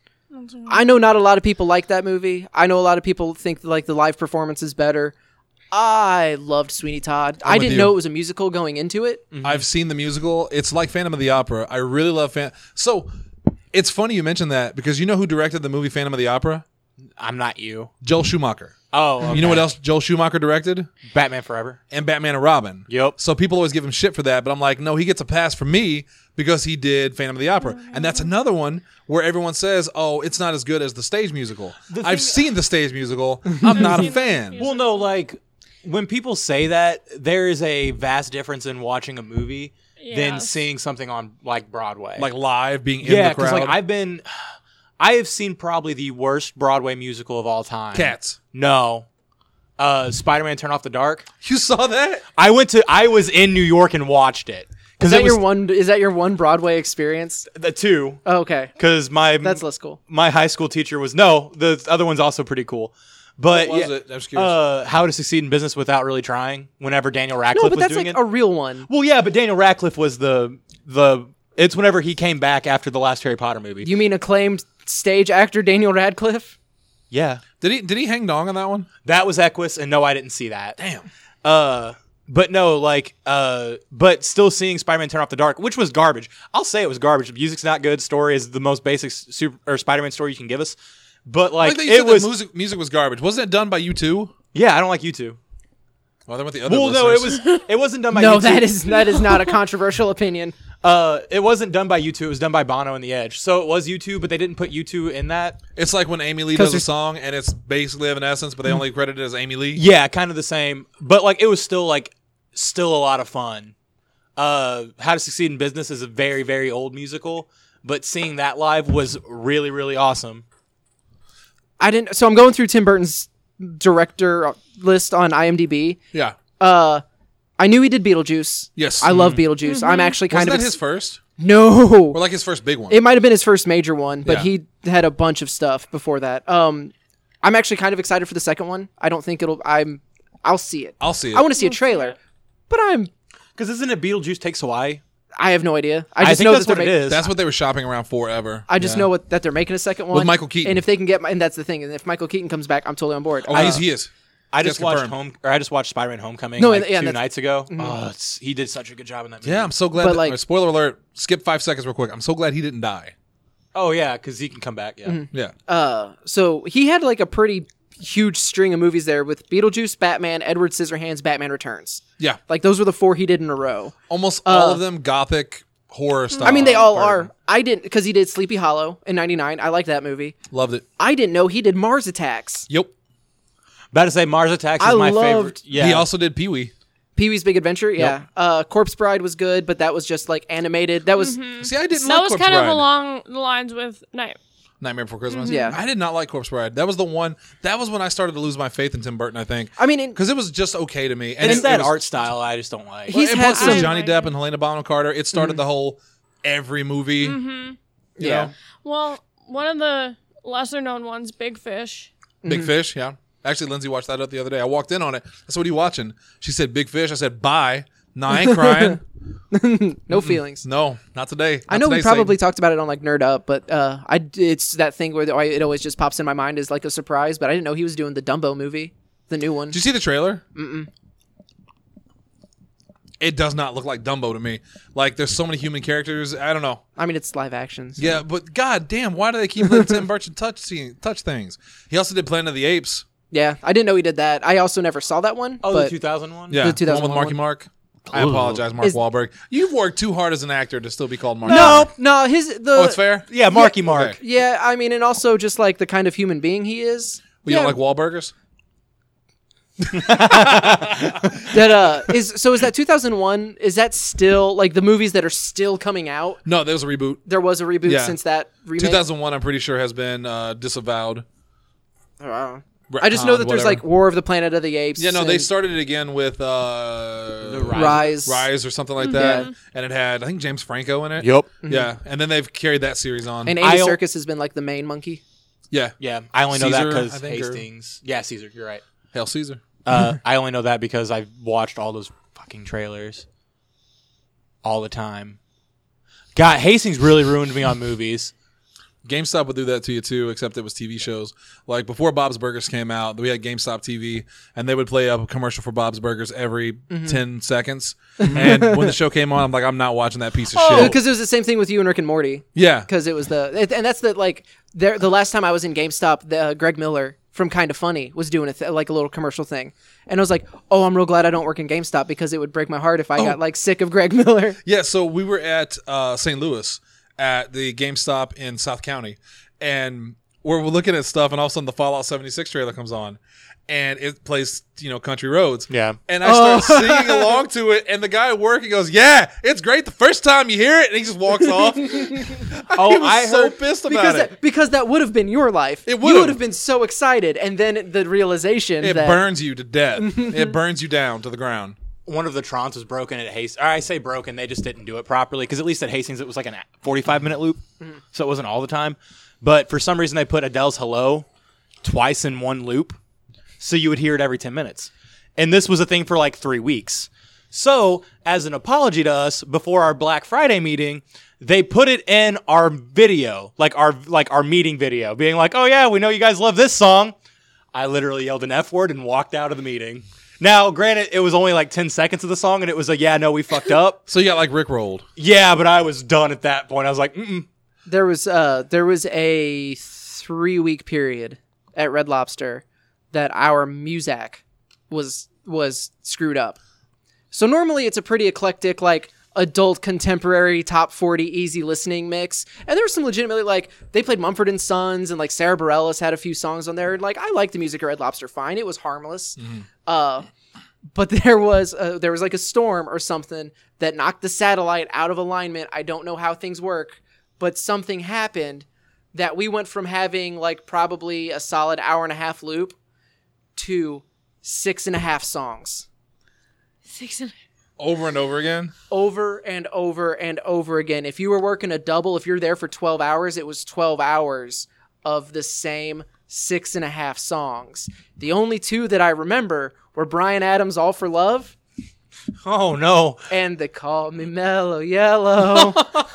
I know not a lot of people like that movie. I know a lot of people think like the live performance is better. I loved Sweeney Todd. I'm I with didn't you. know it was a musical going into it. I've seen the musical. It's like Phantom of the Opera. I really love Fan. So it's funny you mentioned that because you know who directed the movie Phantom of the Opera? I'm not you. Joel Schumacher. Oh, You know what okay. else Joel Schumacher directed? Batman Forever. And Batman and Robin. Yep. So people always give him shit for that, but I'm like, no, he gets a pass from me because he did Phantom of the Opera. And that's another one where everyone says, oh, it's not as good as the stage musical. I've seen the stage musical. I'm not a fan. Well, no, like when people say that, there is a vast difference in watching a movie than Yes. seeing something on like Broadway. Like live being in yeah, the crowd. like I've been, I have seen probably the worst Broadway musical of all time. Cats. No. Uh, Spider-Man: Turn Off the Dark. You saw that? I went to. I was in New York and watched it Is because that it was your one? Is that your one Broadway experience? the two. Oh, okay, Because my that's less cool. my high school teacher was no. The other one's also pretty cool. But What was yeah, it? I'm just curious. uh, How to Succeed in Business Without Really Trying. Whenever Daniel Radcliffe No, but was that's doing like it. a real one. Well, yeah, but Daniel Radcliffe was the the. It's whenever he came back after the last Harry Potter movie. You mean acclaimed stage actor Daniel Radcliffe? yeah, Did he did he hang dong on that one? that was Equus, and no, I didn't see that. Damn. Uh, but no, like, uh, but still seeing Spider-Man Turn Off the Dark, which was garbage. I'll say it was garbage. The music's not good. Story is the most basic super or Spider-Man story you can give us. But I like, like that you it said was. that music music was garbage. Wasn't it done by you two? Yeah, I don't like you two. Well, then with the other Well, no, it listeners. was. It wasn't done by No, U two. that is that is not a controversial opinion. Uh, it wasn't done by U two. It was done by Bono and The Edge. So it was U two, but they didn't put U two in that. It's like when Amy Lee 'Cause does a there's- song and it's basically Evanescence, but they only credit it as Amy Lee. Yeah, kind of the same. But like, it was still like, still a lot of fun. Uh, How to Succeed in Business is a very, very old musical, but seeing that live was really, really awesome. I didn't. So I'm going through Tim Burton's director list on IMDb. Yeah. Uh, I knew he did Beetlejuice. Yes. I love Beetlejuice. I'm actually kind Wasn't of that ex- his first? No. Or like his first big one. It might have been his first major one, but Yeah. he had a bunch of stuff before that. Um, I'm actually kind of excited for the second one. I don't think it'll. I'm. I'll see it. I'll see it. I want to see a trailer, but I'm. Because isn't it Beetlejuice Takes Hawaii? I have no idea. I I just think know that's that what they're it ma- is. That's what they were shopping around forever. I just Yeah. know what, that they're making a second one Michael Keaton. and if they can get, my, and that's the thing, and if Michael Keaton comes back, I'm totally on board. Oh, Uh, he's, he is. I just That's watched confirmed. Home, or I just watched Spider-Man: Homecoming No, like and- yeah, two that's- nights ago. Oh, it's, he did such a good job in that movie. Yeah, I'm so glad. But, That, like- uh, spoiler alert. Skip five seconds real quick. I'm so glad he didn't die. Oh yeah, because he can come back. Yeah. Yeah. Uh, so he had like a pretty huge string of movies there with Beetlejuice, Batman, Edward Scissorhands, Batman Returns. Yeah. Like those were the four he did in a row. Almost all Uh, of them gothic horror stuff. I mean, they all are. I didn't because he did Sleepy Hollow in ninety-nine. I liked that movie. Loved it. I didn't know he did Mars Attacks. Yep. About to say Mars Attacks is I my loved- favorite. Yeah. He also did Pee Wee. Pee-wee's Big Adventure, yeah. Uh, Corpse Bride was good, but that was just like animated. That was See, I didn't That like was Corpse kind Bride. of along the lines with Night. Nightmare Before Christmas. Yeah. I did not like Corpse Bride. That was the one. That was when I started to lose my faith in Tim Burton. I think. I mean, in- because it was just okay to me. And and it's it- that it was- art style I just don't like. He- He's and had plus it was some- Johnny I Depp like and Helena Bonham Carter. It started the whole every movie. You yeah. know? Well, one of the lesser known ones, Big Fish. Big Fish. Yeah. Actually, Lindsay watched that up the other day. I walked in on it. I said, "What are you watching?" She said, "Big Fish." I said, "Bye." No, I ain't crying. No feelings. No, not today. I Not know we today, probably Satan. talked about it on like Nerd Up, but uh, I it's that thing where I- it always just pops in my mind as like a surprise. But I didn't know he was doing the Dumbo movie, the new one. Did you see the trailer? Mm-mm. It does not look like Dumbo to me. Like, there's so many human characters. I don't know. I mean, it's live action. so- Yeah, but god damn, why do they keep letting Tim Burton touch see- touch things? He also did Planet of the Apes. yeah. I didn't know he did that. I also never saw that one. Oh, but the two thousand one. Yeah, The the one with 2001 Marky one. Mark. I apologize, Mark Is- Wahlberg. You've worked too hard as an actor to still be called Marky no, Mark. no, his the Oh, it's fair? Yeah, Marky Mark. Okay. Yeah, I mean, and also just like the kind of human being he is. Well, you yeah, don't like Wahlburgers? that uh is so is that two thousand one? Is that still like the movies that are still coming out? No, there was a reboot. There was a reboot Yeah. since that remake. two thousand one, I'm pretty sure, has been uh, disavowed. Uh, I just know Retconned, that there's whatever. like War of the Planet of the Apes. Yeah, no, they and started it again with uh, The Rise. Rise or something like that, Yeah. and it had I think James Franco in it. Yep. Yeah, and then they've carried that series on. And Andy I'll- Serkis has been like the main monkey. yeah, Yeah, I only know that Caesar, because I think, or- Hastings. Yeah, Caesar. You're right. Hail Caesar. Uh, I only know that because I've watched all those fucking trailers all the time. God, Hastings really ruined me on movies. GameStop would do that to you too, except it was T V shows. Like before Bob's Burgers came out, we had GameStop T V, and they would play a commercial for Bob's Burgers every Mm-hmm. ten seconds. And when the show came on, I'm like, I'm not watching that piece of Oh, shit. because it was the same thing with you and Rick and Morty. Yeah, Because it was the it- and that's the like there the last time I was in GameStop, the uh, Greg Miller from Kind of Funny was doing a th- like a little commercial thing, and I was like, oh, I'm real glad I don't work in GameStop because it would break my heart if I got like sick of Greg Miller. yeah. So we were at uh, Saint Louis at the GameStop in South County, and we're looking at stuff, and all of a sudden the Fallout seventy-six trailer comes on. And it plays, you know, Country Roads. Yeah. And I start singing along to it, and the guy at work, he goes, "Yeah, it's great the first time you hear it," and he just walks off. Oh, he was I so heard- pissed about because it. that, because that would have been your life. It You would've. would have been so excited, and then the realization It that burns you to death. It burns you down to the ground. One of the Trons was broken at Hastings. Or I say broken, they just didn't do it properly because at least at Hastings it was like a forty-five minute loop, so it wasn't all the time. But for some reason they put Adele's "Hello" twice in one loop, so you would hear it every ten minutes. And this was a thing for like three weeks. So as an apology to us before our Black Friday meeting, they put it in our video, like our like our meeting video, being like, "Oh yeah, we know you guys love this song." I literally yelled an F word and walked out of the meeting. Now, granted, it was only like ten seconds of the song, and it was like, yeah, no, we fucked up. So you got like Rickrolled. Yeah, but I was done at that point. I was like, mm-mm. there was uh there was a three week period at Red Lobster that our Muzak was was screwed up. So normally it's a pretty eclectic like adult contemporary top forty easy listening mix, and there was some legitimately like they played Mumford and Sons, and like Sarah Bareilles had a few songs on there, and like I liked the music at Red Lobster fine. It was harmless. Uh but there was uh, there was like a storm or something that knocked the satellite out of alignment. I don't know how things work, but something happened that we went from having like probably a solid hour and a half loop to six and a half songs. Six and Over and over again. over and over and over again. If you were working a double, if you're there for twelve hours, it was twelve hours of the same six and a half songs. The only two that I remember were Bryan Adams' All for Love Oh no. and the Call Me Mellow Yellow.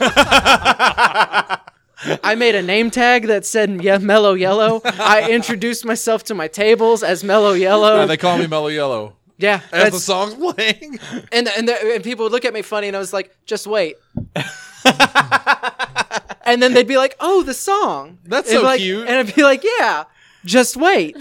I made a name tag that said yeah, Mellow Yellow. I introduced myself to my tables as Mellow Yellow. Uh, they call me Mellow Yellow. Yeah, As the that's, song's playing. and and, the, and people would look at me funny, and I was like, just wait. And then they'd be like, oh, the song. That's And so like, cute. And I'd be like, yeah, just wait.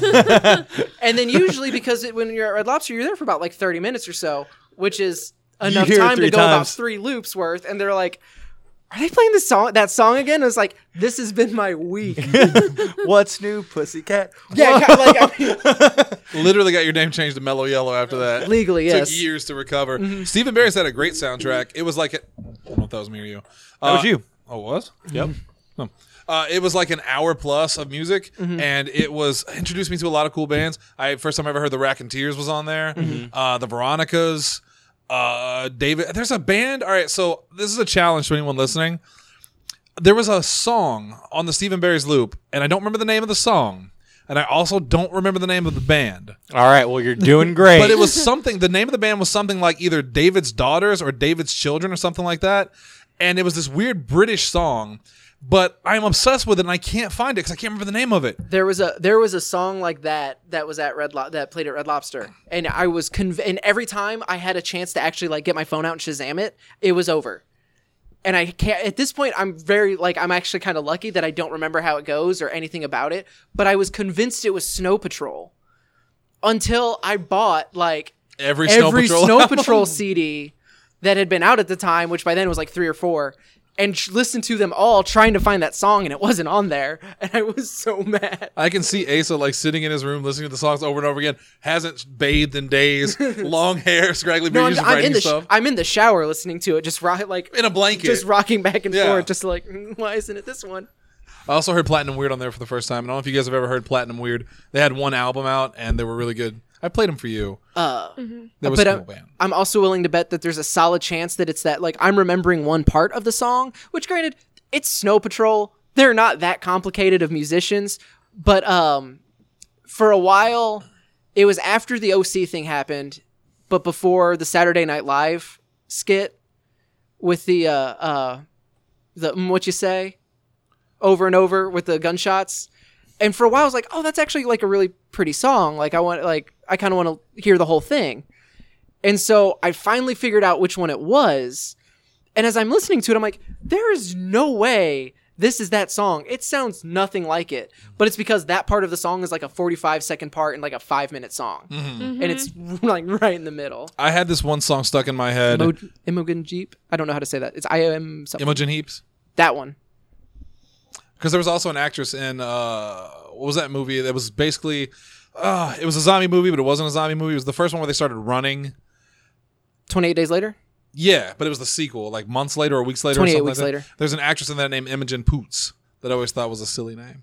And then usually, because it, when you're at Red Lobster, you're there for about like thirty minutes or so, which is enough hear it time to three go about times. three loops worth. And they're like, are they playing this song, that song again? I was like, this has been my week. What's new, pussycat? Yeah, kind of like, I mean, Literally got your name changed to Mellow Yellow after that. legally, yes. Took years to recover. Stephen Barry's had a great soundtrack. It was like, a, I don't know if that was me or you. Uh, That was you. Oh, it was? Yep. Oh. Uh, it was like an hour plus of music, and it was introduced me to a lot of cool bands. I first time I ever heard the Raconteurs was on there, uh, the Veronicas, uh, David. There's a band. All right, so this is a challenge to anyone listening. There was a song on the Stephen Barry's loop, and I don't remember the name of the song, and I also don't remember the name of the band. All right. Well, you're doing great. But it was something. The name of the band was something like either David's Daughters or David's Children or something like that, and it was this weird British song. But I'm obsessed with it, and I can't find it because I can't remember the name of it. There was a there was a song like that that was at Red Lo- that played at Red Lobster, and I was conv- and every time I had a chance to actually like get my phone out and Shazam it, it was over. And I can't at this point. I'm very like I'm actually kind of lucky that I don't remember how it goes or anything about it. But I was convinced it was Snow Patrol until I bought like Every, Snow every Patrol. Snow Patrol C D that had been out at the time, which by then was like three or four. And sh- listened to them all trying to find that song, and it wasn't on there. And I was so mad. I can see Asa like sitting in his room listening to the songs over and over again. Hasn't bathed in days. Long hair, scraggly No, beard, I'm, just I'm writing in the sh- stuff I'm in the shower listening to it, just rock like in a blanket. just rocking back and Yeah. forth, just like mm, why isn't it this one? I also heard Platinum Weird on there for the first time. I don't know if you guys have ever heard Platinum Weird. They had one album out, and they were really good. I played them for you. Uh, That was but a I'm, cool band. I'm also willing to bet that there's a solid chance that it's that like I'm remembering one part of the song, which granted it's Snow Patrol. They're not that complicated of musicians, but um, for a while it was after the O C thing happened, but before the Saturday Night Live skit with the uh uh the mm, what you say over and over with the gunshots. And for a while I was like, oh, that's actually like a really pretty song. Like I want like I kind of want to hear the whole thing. And so I finally figured out which one it was. And as I'm listening to it, I'm like, there is no way this is that song. It sounds nothing like it. But it's because that part of the song is like a forty-five second part in like a five minute song. Mm-hmm. And it's like right in the middle. I had this one song stuck in my head. Imo- Imogen Jeep? I don't know how to say that. It's I am something. Imogen Heaps. That one. Because there was also an actress in, uh, what was that movie? That was basically, uh, it was a zombie movie, but it wasn't a zombie movie. It was the first one where they started running. twenty-eight Days Later? Yeah, but it was the sequel, like months later or weeks later. or twenty-eight something weeks like that. later. There's an actress in that named Imogen Poots that I always thought was a silly name.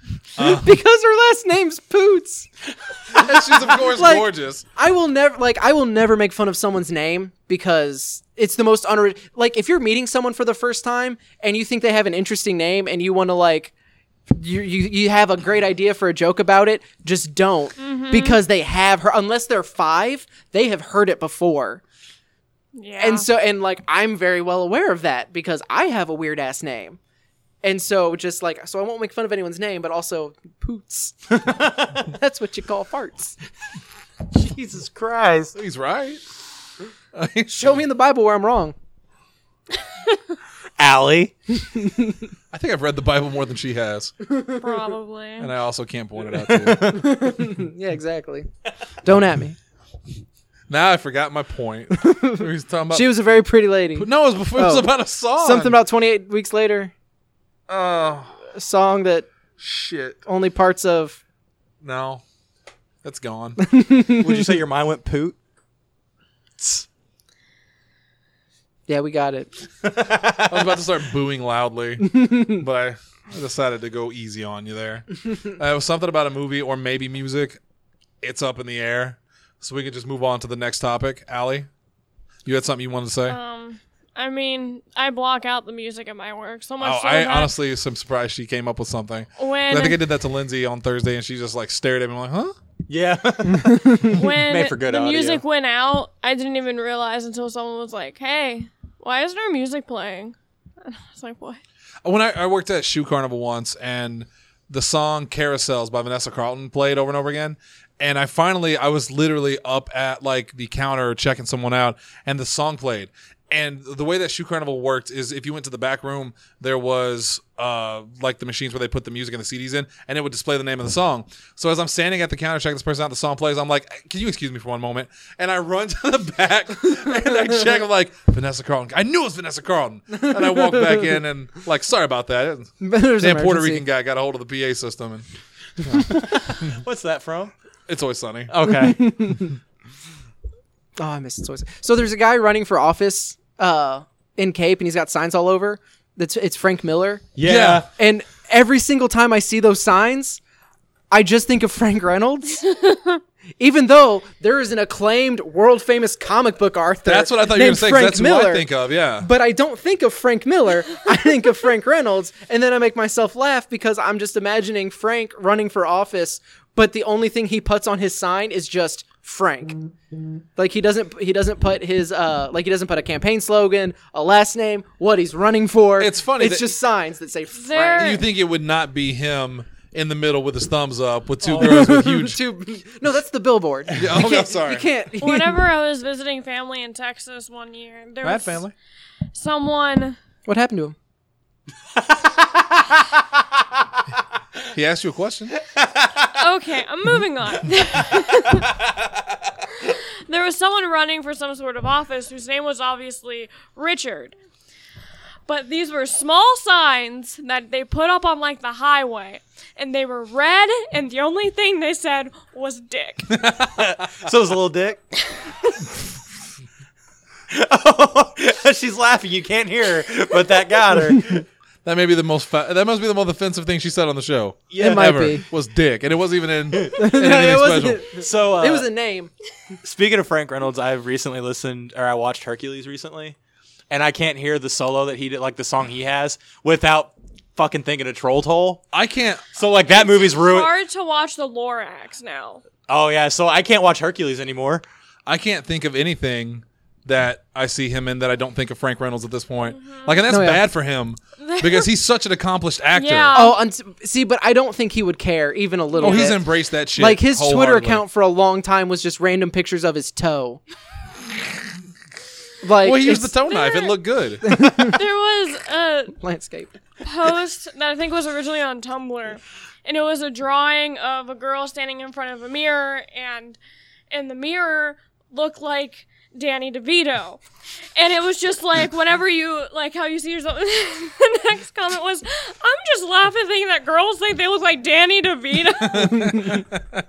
Because her last name's Poots. And she's, of course, Like- gorgeous. I will never like I will never make fun of someone's name because it's the most unor- like if you're meeting someone for the first time and you think they have an interesting name and you want to like you, you you have a great idea for a joke about it, just don't because they have her unless they're five, they have heard it before. Yeah. And so and like I'm very well aware of that because I have a weird ass name. And so just like so I won't make fun of anyone's name, but also Poots. That's what you call farts. Jesus Christ. He's right. Show me in the Bible where I'm wrong. Allie. I think I've read the Bible more than she has. Probably. And I also can't point it out to you. Yeah, exactly. Don't at me. Now I forgot my point. We was talking about, She was a very pretty lady. no, it was before. It was Oh. about a song. Something about twenty-eight weeks later. Oh, A song that shit. only parts of. No. That's gone. Would you say your mind went poot? Yeah, we got it. I was about to start booing loudly, but I, I decided to go easy on you there. Uh, it was something about a movie or maybe music. It's up in the air. So we can just move on to the next topic. Allie? You had something you wanted to say? Um, I mean, I block out the music at my work so much. Oh, so I that honestly am surprised she came up with something. when I think I did that to Lindsay on Thursday, and she just like stared at me like, "Huh?" Yeah. when Made for good the audio. music went out, I didn't even realize until someone was like, "Hey, why isn't our music playing?" And I was like, "What?" When I, I worked at Shoe Carnival once, and the song "Carousels" by Vanessa Carlton played over and over again, and I finally, I was literally up at like the counter checking someone out, and the song played. And the way that Shoe Carnival worked is if you went to the back room, there was uh, like the machines where they put the music and the C Ds in, and it would display the name of the song. So as I'm standing at the counter checking this person out, the song plays, I'm like, "Can you excuse me for one moment?" And I run to the back and I check. I'm like, "Vanessa Carlton." I knew it was Vanessa Carlton. And I walk back in and like, "Sorry about that." There's Damn an Puerto emergency. Rican guy got a hold of the P A system, and What's that from? It's Always Sunny. Okay. Oh, I miss it. So, so there's a guy running for office uh, in Cape, and he's got signs all over. That's it's Frank Miller. Yeah. And every single time I see those signs, I just think of Frank Reynolds. Even though there is an acclaimed, world-famous comic book author. That's what I thought you were going named to say. 'Cause Frank that's Miller. who I think of. Yeah. But I don't think of Frank Miller. I think of Frank Reynolds, and then I make myself laugh because I'm just imagining Frank running for office, but the only thing he puts on his sign is just Frank. Like he doesn't he doesn't put his uh like he doesn't put a campaign slogan, a last name, what he's running for. It's funny It's that- just signs that say There- Frank. You think it would not be him in the middle with his thumbs up with two girls with huge. Two- no, that's the billboard. oh, You I'm can't- sorry. You can't. Whenever I was visiting family in Texas one year, there Bad was family. someone. What happened to him? He asked you a question. Okay, I'm moving on. There was someone running for some sort of office whose name was obviously Richard. But these were small signs that they put up on like the highway. And they were red, and the only thing they said was dick. So it was a little dick. Oh, she's laughing. You can't hear her, but that got her. That may be the most. Fa- that must be the most offensive thing she said on the show. Yeah, It might ever, be. was dick, and it wasn't even in, in No, anything it special. wasn't. So uh, It was a name. speaking of Frank Reynolds, I've recently listened, or I watched Hercules recently, and I can't hear the solo that he did, like the song he has, without fucking thinking of Troll Toll. I can't. So like that movie's ruined. Hard to watch the Lorax now. Oh yeah, so I can't watch Hercules anymore. I can't think of anything that I see him in that I don't think of Frank Reynolds at this point. Like, and that's No, yeah. bad for him because he's such an accomplished actor. Yeah. Oh, un- see, but I don't think he would care even a little Oh, he's bit. embraced that shit. Like his Twitter wholeheartedly. account for a long time was just random pictures of his toe. Like Well, he used the it's toe knife. It looked good. There was a landscape. post that I think was originally on Tumblr, and it was a drawing of a girl standing in front of a mirror, and in the mirror looked like Danny DeVito. And it was just like, whenever you, like how you see yourself, the next comment was, I'm just laughing thinking that girls think they look like Danny DeVito.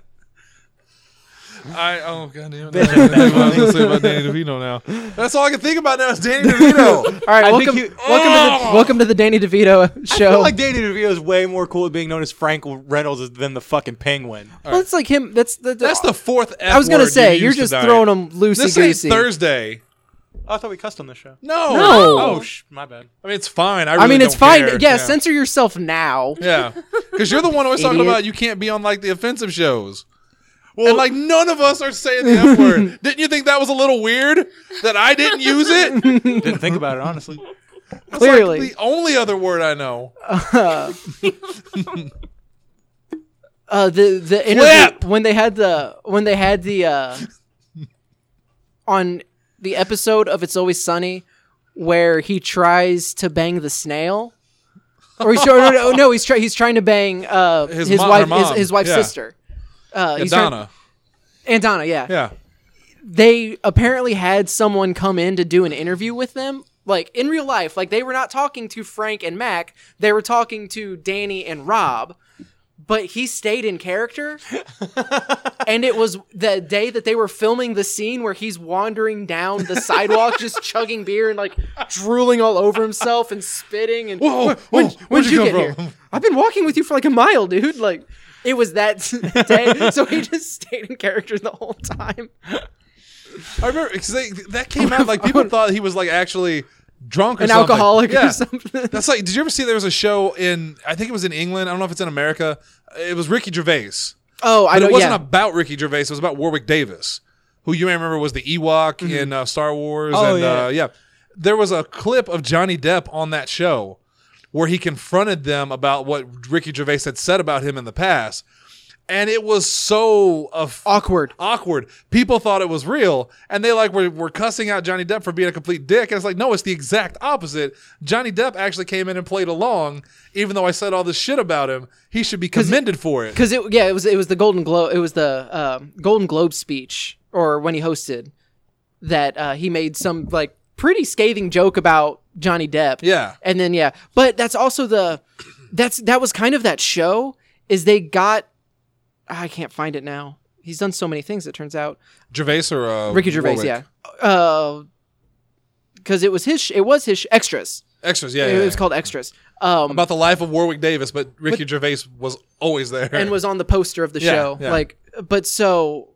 I oh god damn it! I was gonna say about Danny DeVito now. That's all I can think about now is Danny DeVito. All right, I welcome, think you- welcome to the welcome to the Danny DeVito I show. feel like Danny DeVito is way more cool at being known as Frank Reynolds than the fucking Penguin. well, it's like him. That's the. the That's the fourth. F I was gonna word say you you're used just tonight. throwing them loosey This ain't goosey. Thursday. Oh, I thought we cussed on this show. No. No. Oh, sh- my bad. I mean, it's fine. I, I really mean, it's don't fine. care. Yeah, censor yourself now. Yeah, because you're the one always talking Idiot. about you can't be on like the offensive shows. And like none of us are saying the F word. Didn't you think that was a little weird that I didn't use it? Didn't think about it honestly. That's Clearly. like the only other word I know. Uh, the the interview Flip! when they had the when they had the uh, on the episode of It's Always Sunny where he tries to bang the snail, or he's no, no, no, no he's try, he's trying to bang uh, His his, mom- wife her mom. his, his wife's Yeah. sister. Uh, Yeah, he's trying- Donna. and Donna, yeah. Yeah. They apparently had someone come in to do an interview with them, like in real life. Like they were not talking to Frank and Mac; they were talking to Danny and Rob. But he stayed in character, and it was the day that they were filming the scene where he's wandering down the sidewalk, just chugging beer and like drooling all over himself and spitting. And Whoa, "Wh- when, whoa, when where'd did you you come get from?" here? I've been walking with you for like a mile, dude. Like it was that day, so he just stayed in character the whole time. I remember because that came out like people thought he was like actually drunk or An something. alcoholic Yeah. or something. That's like, did you ever see there was a show in, I think it was in England. I don't know if it's in America. It was Ricky Gervais. Oh, I But know. it wasn't Yeah. about Ricky Gervais. It was about Warwick Davis, who you may remember was the Ewok Mm-hmm. in uh, Star Wars. Oh, and, yeah. Uh, yeah. There was a clip of Johnny Depp on that show where he confronted them about what Ricky Gervais had said about him in the past. And it was so uh, Awkward. awkward. People thought it was real, and they like were, were cussing out Johnny Depp for being a complete dick. And it's like, no, it's the exact opposite. Johnny Depp actually came in and played along, even though I said all this shit about him. He should be commended for it. Because it, yeah, it was it was the Golden Globe. It was the um, Golden Globe speech, or when he hosted, that uh, he made some like pretty scathing joke about Johnny Depp. Yeah. and then yeah, but that's also the that's that was kind of that show is they got. I can't find it now. He's done so many things. It turns out Gervais or uh, Ricky Gervais, Warwick? yeah, because it was his. Sh- it was his sh- extras. Extras, yeah, It yeah, was yeah. called extras. Um, About the life of Warwick Davis, but Ricky Gervais was always there. and was on the poster of the Yeah, show. yeah. Like, but so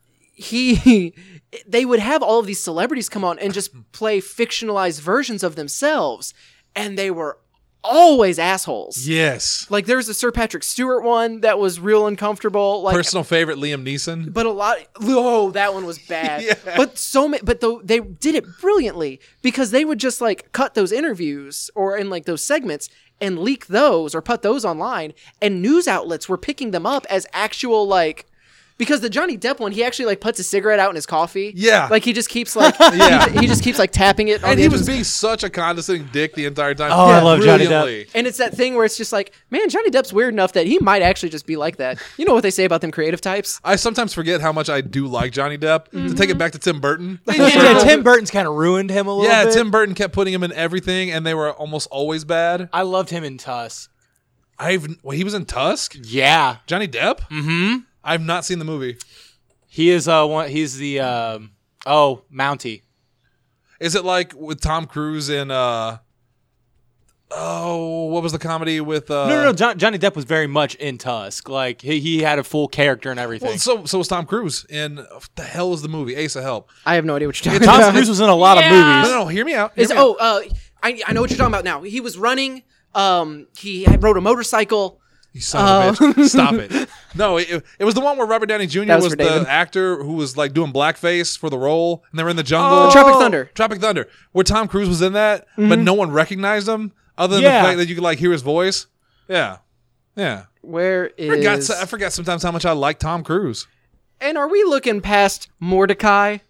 he, they would have all of these celebrities come on and just play fictionalized versions of themselves, and they were always assholes. yes. Like, there's a Sir Patrick Stewart one that was real uncomfortable. Like, Personal favorite, Liam Neeson. but a lot. Oh, that one was bad. Yeah. But so many. But though they did it brilliantly because they would just like cut those interviews or in like those segments and leak those or put those online, and news outlets were picking them up as actual like. Because the Johnny Depp one, he actually like puts a cigarette out in his coffee. Yeah. like he just keeps like Yeah. he, he just keeps like tapping it. On And the he edge was of his- being such a condescending dick the entire time. Oh, I love Johnny Depp. Brilliantly. And it's that thing where it's just like, man, Johnny Depp's weird enough that he might actually just be like that. You know what they say about them creative types? I sometimes forget how much I do like Johnny Depp. To take it back to Tim Burton. Yeah, Tim Burton's kind of ruined him a little Yeah, bit. Tim Burton kept putting him in everything, and they were almost always bad. I loved him in Tusk. I've well, he was in Tusk. Yeah. Johnny Depp. Mm-hmm. I've not seen the movie. He is uh one he's the um oh, Mountie. Is it like with Tom Cruise in uh? Oh, what was the comedy with? Uh, No, no, no. John, Johnny Depp was very much in Tusk. Like he, he had a full character and everything. Well, so so was Tom Cruise in what the hell was the movie Ace of Help? I have no idea what you're talking Tom about. Cruise was in a lot Yeah. of No, movies. no, no. Hear me out. Hear Is me oh, out. uh, I I know what you're talking about now. He was running. Um, he had, rode a motorcycle. You son of a bitch. Stop it. No, it, it was the one where Robert Downey Junior That was was, for the David. actor who was like doing blackface for the role, and they were in the jungle. Oh, Tropic Thunder. Tropic Thunder, where Tom Cruise was in that, but no one recognized him other than Yeah. the fact that you could like hear his voice. Yeah, yeah. Where I forgot, is? I forgot sometimes how much I like Tom Cruise. And are we looking past Mordecai?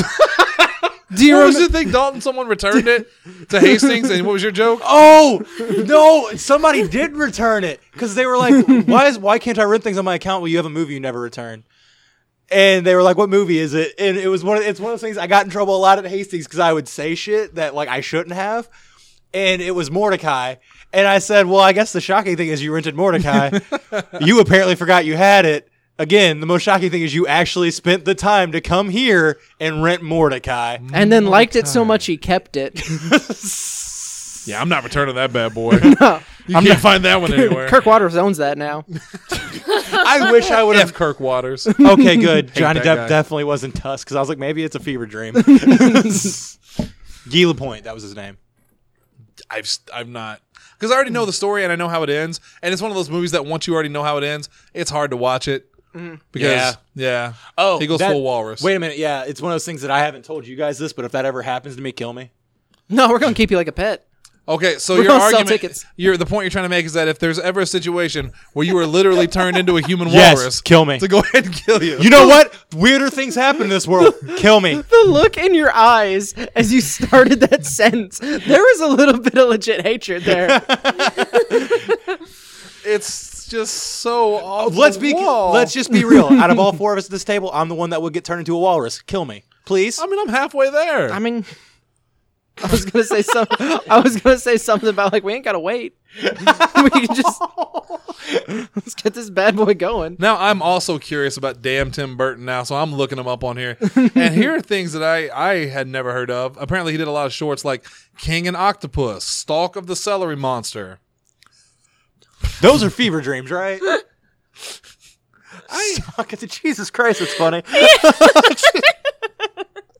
Do you What was remember? the thing, Dalton? Someone returned it to Hastings, and what was your joke? Oh no! Somebody did return it because they were like, "Why is why can't I rent things on my account? Well, you have a movie you never return." And they were like, "What movie is it?" And it was one. Of, it's one of those things. I got in trouble a lot at Hastings because I would say shit that like I shouldn't have, and it was Mordecai. And I said, "Well, I guess the shocking thing is you rented Mordecai. You apparently forgot you had it." Again, the most shocking thing is you actually spent the time to come here and rent Mordecai. And then liked it so much he kept it. Yeah, I'm not returning that bad boy. You can't find that one anywhere. Kirk Waters owns that now. I wish I would F. have. Kirk Waters. Okay, good. Johnny that Depp guy. definitely wasn't Tusk because I was like, maybe it's a fever dream. Guy Lapointe, that was his name. I've I've not because I already know the story and I know how it ends, and it's one of those movies that once you already know how it ends, it's hard to watch it because Yeah. yeah, Oh, he goes that- full walrus. Wait a minute. Yeah, it's one of those things that I haven't told you guys this, but if that ever happens to me, kill me. No, we're gonna keep you like a pet. Okay, so We're your gonna sell argument, tickets. your the point you're trying to make is that if there's ever a situation where you were literally turned into a human Yes, walrus, kill me. to go ahead and kill you. You know what? Weirder things happen in this world. Kill me. The look in your eyes as you started that sentence, there was a little bit of legit hatred there. It's just so off Let's the be. wall. Let's just be real. Out of all four of us at this table, I'm the one that would get turned into a walrus. Kill me, please. I mean, I'm halfway there. I mean, I was gonna say something. I was gonna say something about like we ain't gotta wait. We can just let's get this bad boy going. Now I'm also curious about damn Tim Burton now, so I'm looking him up on here. And here are things that I, I had never heard of. Apparently he did a lot of shorts like King and Octopus, Stalk of the Celery Monster. Those are fever dreams, right? I Jesus Christ, it's funny.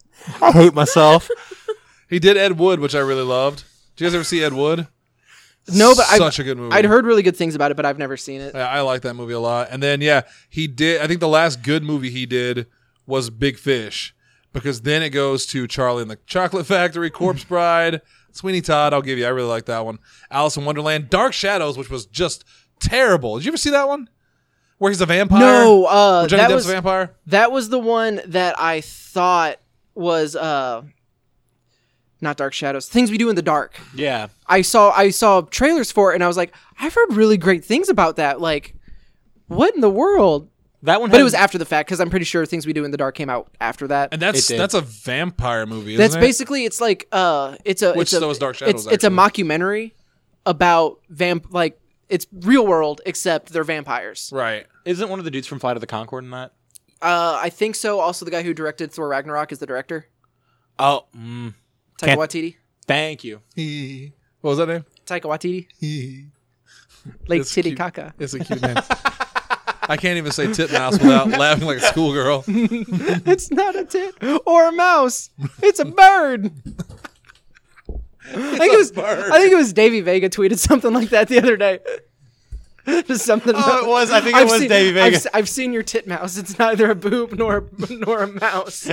I hate myself. He did Ed Wood, which I really loved. Did you guys ever see Ed Wood? No, but such I've, a good movie. I'd heard really good things about it, but I've never seen it. Yeah, I like that movie a lot. And then yeah, he did. I think the last good movie he did was Big Fish, because then it goes to Charlie and the Chocolate Factory, Corpse Bride, Sweeney Todd. I'll give you. I really like that one. Alice in Wonderland, Dark Shadows, which was just terrible. Did you ever see that one? Where he's a vampire? No, uh, Where Johnny that Depp's was a vampire. that was the one that I thought was uh, not Dark Shadows. Things We Do in the Dark. Yeah. I saw I saw trailers for it, and I was like, I've heard really great things about that. Like, what in the world? That one But had- it was after the fact, because I'm pretty sure Things We Do in the Dark came out after that. And that's It did. that's a vampire movie. Isn't That's it? basically it's like uh, it's a Which it's a, so is Dark Shadows, It's, it's a actually. mockumentary about vamp like it's real world except they're vampires. right. Isn't one of the dudes from Flight of the Conchord in that? Uh, I think so. Also, the guy who directed Thor Ragnarok is the director. Oh, mm, Taika Can't- Waititi. thank you. What was that name? Taika Waititi. Lake It's cute. Titicaca. It's a cute name. I can't even say titmouse without laughing like a schoolgirl. It's not a tit or a mouse. It's a bird. I think it was. I think it was Davey Vega tweeted something like that the other day. Just something. Oh, it was. I think it I've was seen- Davey I've, Vega. s- I've seen your titmouse. It's neither a boob nor a, nor a mouse.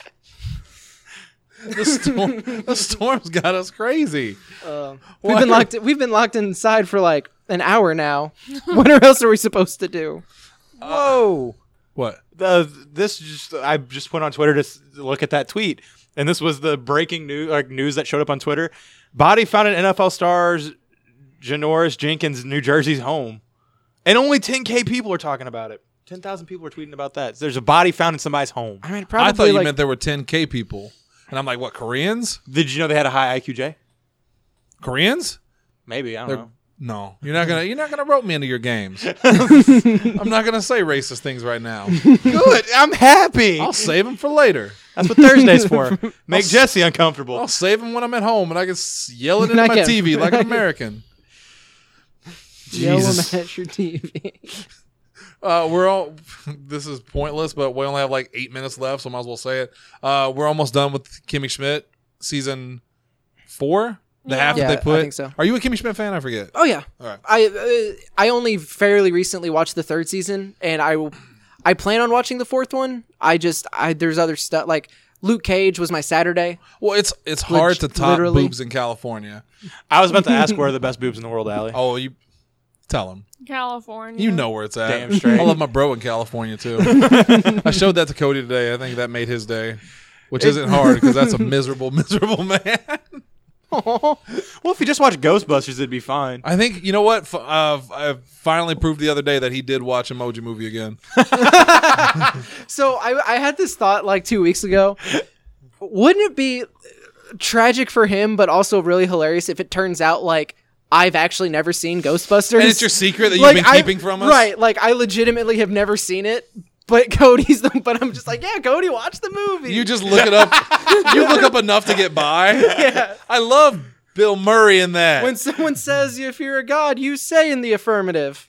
The storm, the storm's got us crazy. We've been locked. We've been locked inside for like an hour now. What else are we supposed to do? Whoa. What? The this just I just went on Twitter to s- look at that tweet, and this was the breaking news like news that showed up on Twitter. Body found in N F L stars Janoris Jenkins' New Jersey's home, and only ten K people are talking about it. ten thousand people are tweeting about that. There's a body found in somebody's home. I mean, probably I thought you like, meant there were ten K people. And I'm like, what, Koreans? Did you know they had a high I Q J? Koreans? Maybe I don't They're- know. No. You're not gonna you're not gonna rope me into your games. I'm not gonna say racist things right now. Good. I'm happy. I'll save them for later. That's what Thursday's for. Make Jesse uncomfortable. I'll save them when I'm at home and I can s- yell it into I my can- T V like I an can- American. yell Jesus. at your T V. Uh, we're all. This is pointless, but we only have like eight minutes left, so I might as well say it. Uh, we're almost done with Kimmy Schmidt season four. The Yeah. half Yeah, that they I put. think so. Are you a Kimmy Schmidt fan? I forget. Oh yeah. All right. I uh, I only fairly recently watched the third season, and I will- I plan on watching the fourth one. I just I there's other stuff like Luke Cage was my Saturday. Well, it's it's hard to top literally. boobs in California. I was about to ask where are the best boobs in the world, Allie. Oh, you tell them. California. You know where it's at. Damn straight. I love my bro in California too. I showed that to Cody today. I think that made his day, which isn't hard because that's a miserable, miserable man. Well, if you just watch Ghostbusters, it'd be fine. I think you know what. F- uh, I finally proved the other day that he did watch Emoji Movie again. So I I had this thought like two weeks ago. Wouldn't it be tragic for him, but also really hilarious if it turns out like I've actually never seen Ghostbusters? And it's your secret that you've Like, been I- keeping from us, Right, like I legitimately have never seen it, but Cody's the but I'm just like, yeah, Cody, watch the movie. You just look it up. You look up enough to get by. yeah. I love Bill Murray in that. When someone says if you're a god, you say in the affirmative.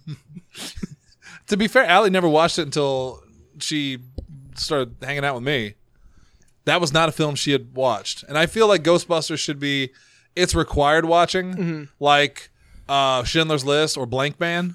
To be fair, Allie never watched it until she started hanging out with me. That was not a film she had watched. And I feel like Ghostbusters should be, it's required watching, Mm-hmm. like uh, Schindler's List or Blank Man.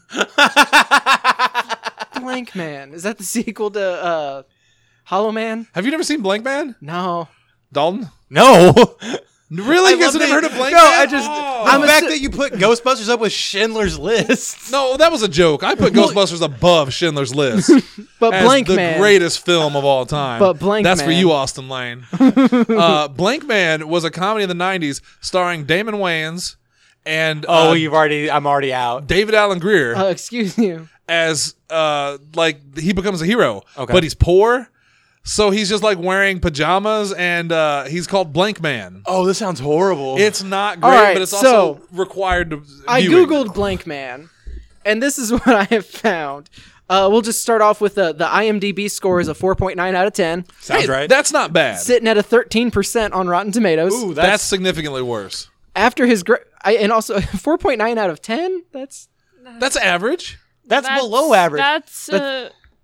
Blank Man. Is that the sequel to uh, Hollow Man? Have you never seen Blank Man? No. Dalton? No. Really? You guys love have never that- heard of Blank no, Man? I just Oh. the I'm a fact s- that you put Ghostbusters up with Schindler's List. No, that was a joke. I put Ghostbusters above Schindler's List. But as Blank the Man. greatest film of all time. But Blank That's for Man. you, Austin Lane. uh, Blank Man was a comedy in the nineties starring Damon Wayans and Oh, uh, you've already. I'm already out. David Allen Greer Uh, excuse you. as uh, like he becomes a hero, Okay. but he's poor, so he's just like wearing pajamas, and uh, he's called Blank Man. Oh, this sounds horrible. It's not great, All right, but it's so also required to. I viewing. googled Blank Man, and this is what I have found. Uh, we'll just start off with the the IMDb score is a four point nine out of ten, sounds Hey, right. That's not bad. sitting at a thirteen percent on Rotten Tomatoes. Ooh, that's, that's, significantly worse. After his gra- I, and also four point nine out of ten. That's That's average. that's That's below average. That's uh,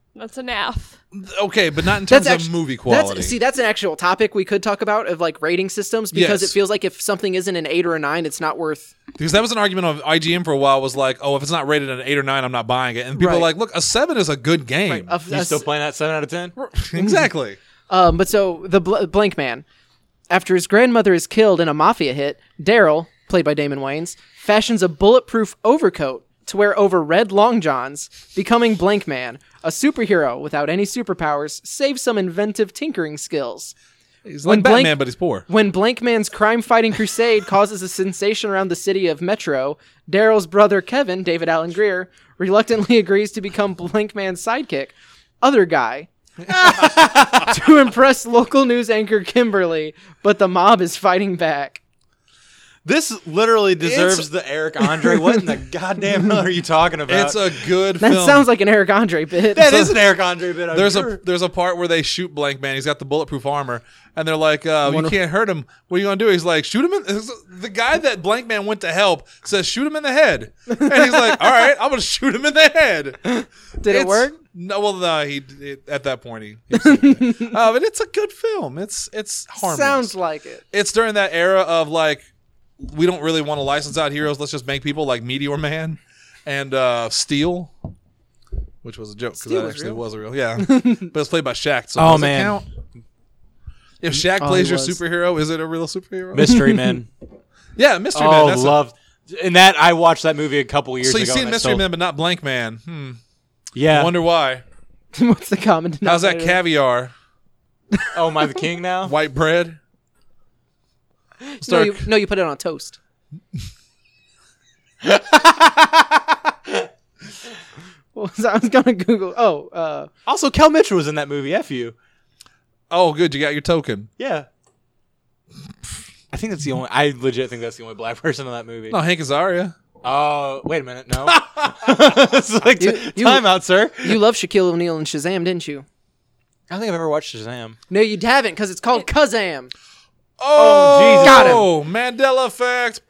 That's an F. Okay, but not in terms That's of actu- movie quality. That's, see, that's an actual topic we could talk about of like rating systems because Yes. it feels like if something isn't an eight or a nine, it's not worth. Because that was an argument of I G N for a while was like, oh, if it's not rated an eight or nine, I'm not buying it. And people Right. are like, look, a seven is a good game. Of, You still playing that seven out of ten? Exactly. Um, but so the bl- blank man, after his grandmother is killed in a mafia hit, Daryl, played by Damon Wayans, fashions a bulletproof overcoat to wear over red long johns, becoming Blank Man, a superhero without any superpowers, save some inventive tinkering skills. He's When like Blank- Batman, but he's poor. When Blank Man's crime-fighting crusade causes a sensation around the city of Metro, Daryl's brother Kevin, David Allen Greer, reluctantly agrees to become Blank Man's sidekick, Other Guy, to impress local news anchor Kimberly, but the mob is fighting back. This literally deserves It's- the Eric Andre. What in the goddamn hell are you talking about? It's a good That film. sounds like an Eric Andre bit. that is an Eric Andre bit. I'm There's sure. a there's a part where they shoot Blank Man. He's got the bulletproof armor, and they're like, uh, "You can't hurt him. What are you gonna do?" He's like, "Shoot him." In the guy that Blank Man went to help says, "Shoot him in the head," and he's like, "All right, I'm gonna shoot him in the head." Did it It's- work? No, well, no, he it, at that point he. he said that. uh, but it's a good film. It's it's harmless. Sounds like it. It's during that era of like, we don't really want to license out heroes. Let's just make people like Meteor Man and uh, Steel, which was a joke because Steel that was actually real? was real. Yeah, but it's played by Shaq. So Oh, does it man. count? If Shaq Oh, plays he your was. superhero, is it a real superhero? Mystery Men. yeah, Mystery Oh, Man. That's love. And that I watched that movie a couple years a, so ago. you've seen and I Mystery still- Man, but not Blank Man. Hmm. Yeah. I wonder why. What's the common denominator? How's that caviar? Oh, am I the king now? White bread. No Start- you, no, you put it on toast. What was I I was gonna Google. Oh, uh, Also, Kel Mitchell was in that movie. F you. Oh, good. You got your token. Yeah. I think that's the only. I legit think that's the only black person in that movie. No, Hank Azaria. Oh, wait a minute. No. It's like, You- t- you- time out, sir. you love Shaquille O'Neal and Shazam, didn't you? I don't think I've ever watched Shazam. No, you haven't, because it's called Kazam. Oh, Jesus. Got him. Oh, Mandela effect.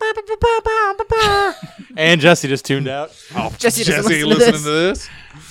And Jesse just tuned out. Oh, Jesse doesn't Jesse listen to listening this. to this.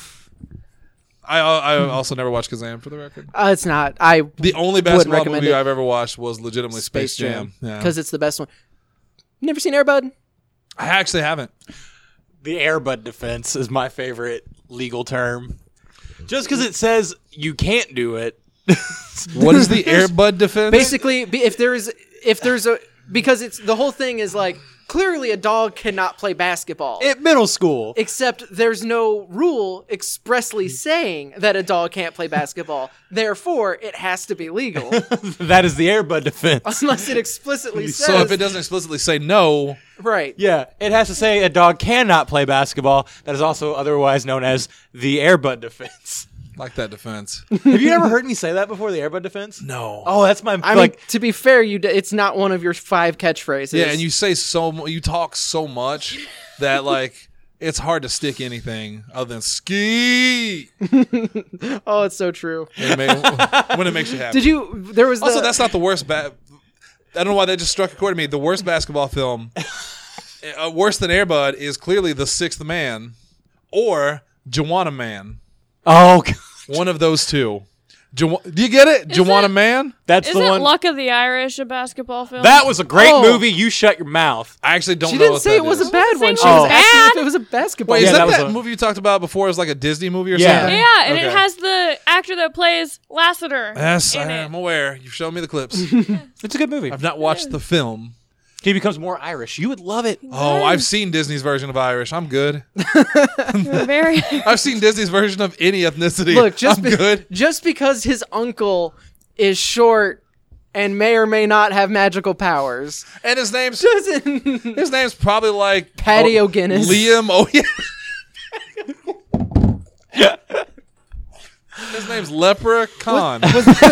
I I also never watched Kazam for the record. Uh, it's not. I The only basketball recommend movie it. I've ever watched was legitimately Space, Jam. Yeah. because it's the best one. Never seen Air Bud? I actually haven't. The Airbud defense is my favorite legal term. Just because it says you can't do it. What is the Airbud defense? Basically, be- if there's if there's a because it's the whole thing is like clearly a dog cannot play basketball. At middle school. Except there's no rule expressly saying that a dog can't play basketball. Therefore, it has to be legal. That is the Airbud defense. Unless it explicitly says. so if it doesn't explicitly say no, Right. Yeah, it has to say a dog cannot play basketball. That is also otherwise known as the Airbud defense. like that defense. Have you ever heard me say that before, the Airbud defense? No. Oh, that's my I like. mean, to be fair, you d- it's not one of your five catchphrases. Yeah, and you say so mu- you talk so much that like it's hard to stick anything other than ski Oh, it's so true. when it, ma- when it makes you happy. Did you? There was the, Also, that's not the worst. Ba- I don't know why that just struck a chord to me. The worst basketball film, uh, worse than Airbud, is clearly The Sixth Man or Joanna Man. Oh, God. One of those two. Jo- Do you get it? Joanna it- Man? That's Isn't the one. Luck of the Irish a basketball film? That was a great Oh. movie. You shut your mouth. I actually don't She know didn't what say that it was is. a bad saying one. it She was was asking bad. if it was a basketball. Wait, is Yeah, that, that that was a- movie you talked about before? Is like a Disney movie or Yeah. something? Yeah, and Okay. it has the actor that plays Lassiter. Yes, in I it. am aware. You've shown me the clips. It's a good movie. I've not watched the film. He becomes more Irish. You would love it. Oh, I've seen Disney's version of Irish. I'm good. You're very. I've seen Disney's version of any ethnicity. Look, just I'm be- good. just because his uncle is short and may or may not have magical powers And his name's doesn't. his name's probably like Patty oh, O'Guinness. Liam. Oh yeah. His name's Leprechaun.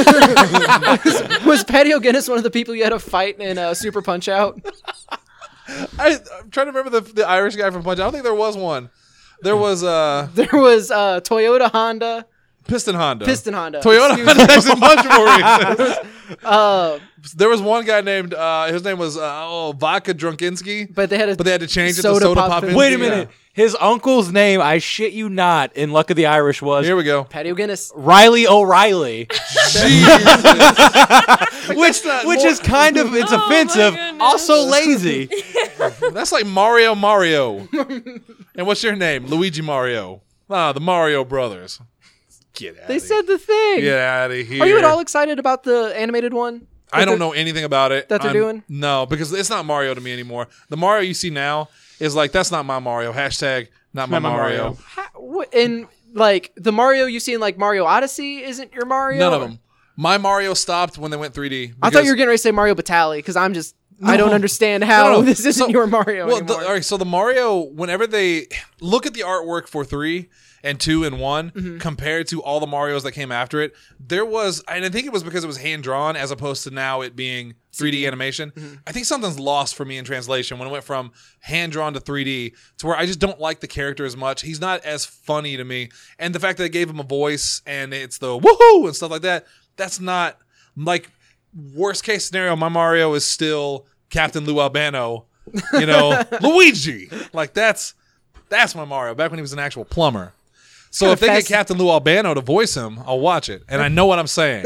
Was Patty O'Guinness one of the people you had to fight in uh, Super Punch Out? I, I'm trying to remember the the Irish guy from Punch. I don't think there was one. There was uh There was uh, Toyota, Honda, Piston Honda. Piston Honda. Toyota Excuse Honda me. has a bunch more reasons. Uh, There was one guy named, uh, his name was uh, oh, Vodka Drunkinski, but they had a but they had to change it soda to Soda pop Pop. Finsky. Wait a Yeah. minute. His uncle's name, I shit you not, in Luck of the Irish was Here we go. Patio Guinness. Riley O'Reilly, Jesus. which which is kind of it's Oh, my offensive, goodness. also lazy. That's like Mario Mario. And what's your name? Luigi Mario. Ah, the Mario Brothers. Get out They of said the thing. here. Get out of here. Are you at all excited about the animated one? I don't That know anything about it. that they're I'm- doing? No, because it's not Mario to me anymore. The Mario you see now is like, that's not my Mario. Hashtag not my Not my Mario. Mario. Ha- what- And like the Mario you see in like Mario Odyssey isn't your Mario? None of them. My Mario stopped when they went three D. I thought you were getting ready to say Mario Batali because I'm just I don't understand how No, no. this isn't So- your Mario Well, the, anymore. all right. So the Mario, whenever they look at the artwork for three and two and one Mm-hmm. compared to all the Marios that came after it, there was, and I think it was because it was hand drawn as opposed to now it being three D animation. Mm-hmm. I think something's lost for me in translation when it went from hand drawn to three D to where I just don't like the character as much. He's not as funny to me, and the fact that they gave him a voice and it's the woohoo and stuff like that. That's not like worst case scenario. My Mario is still Captain Lou Albano, you know, Luigi. Like that's that's my Mario back when he was an actual plumber. So Kinda if they get fast- Captain Lou Albano to voice him, I'll watch it, and I know what I'm saying.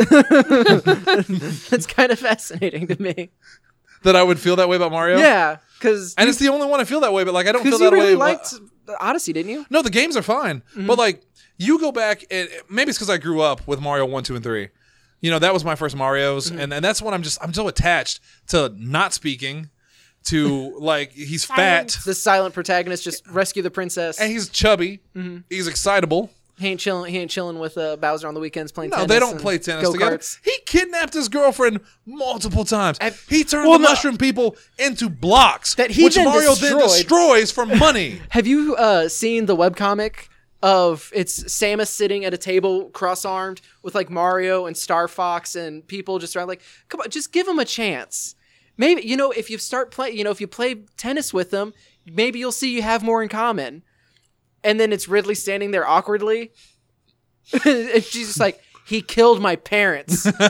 It's kind of fascinating to me. That I would feel that way about Mario. Yeah, because and it's the only one I feel that way. But like I don't feel you that really way. liked the Odyssey, didn't you? No, the games are fine, Mm-hmm. but like you go back and maybe it's because I grew up with Mario one, two, and three. You know, that was my first Mario's, Mm-hmm. and, and that's when I'm just I'm so attached to not speaking, to like he's Silence. fat The silent protagonist just rescue the princess. and he's chubby, Mm-hmm. he's excitable. He ain't chilling. He ain't chilling with uh, Bowser on the weekends playing No, tennis. they don't and play tennis together. go-karts. He kidnapped his girlfriend multiple times. I've- he turned Well, the no- mushroom people into blocks, That he which then Mario then destroyed. destroys for money. Have you uh, seen the webcomic of it's Samus sitting at a table cross-armed with like Mario and Star Fox and people just around like, come on, just give him a chance. Maybe, you know, if you start playing, you know, if you play tennis with them, maybe you'll see you have more in common. And then it's Ridley standing there awkwardly. And she's just like, he killed my parents. and,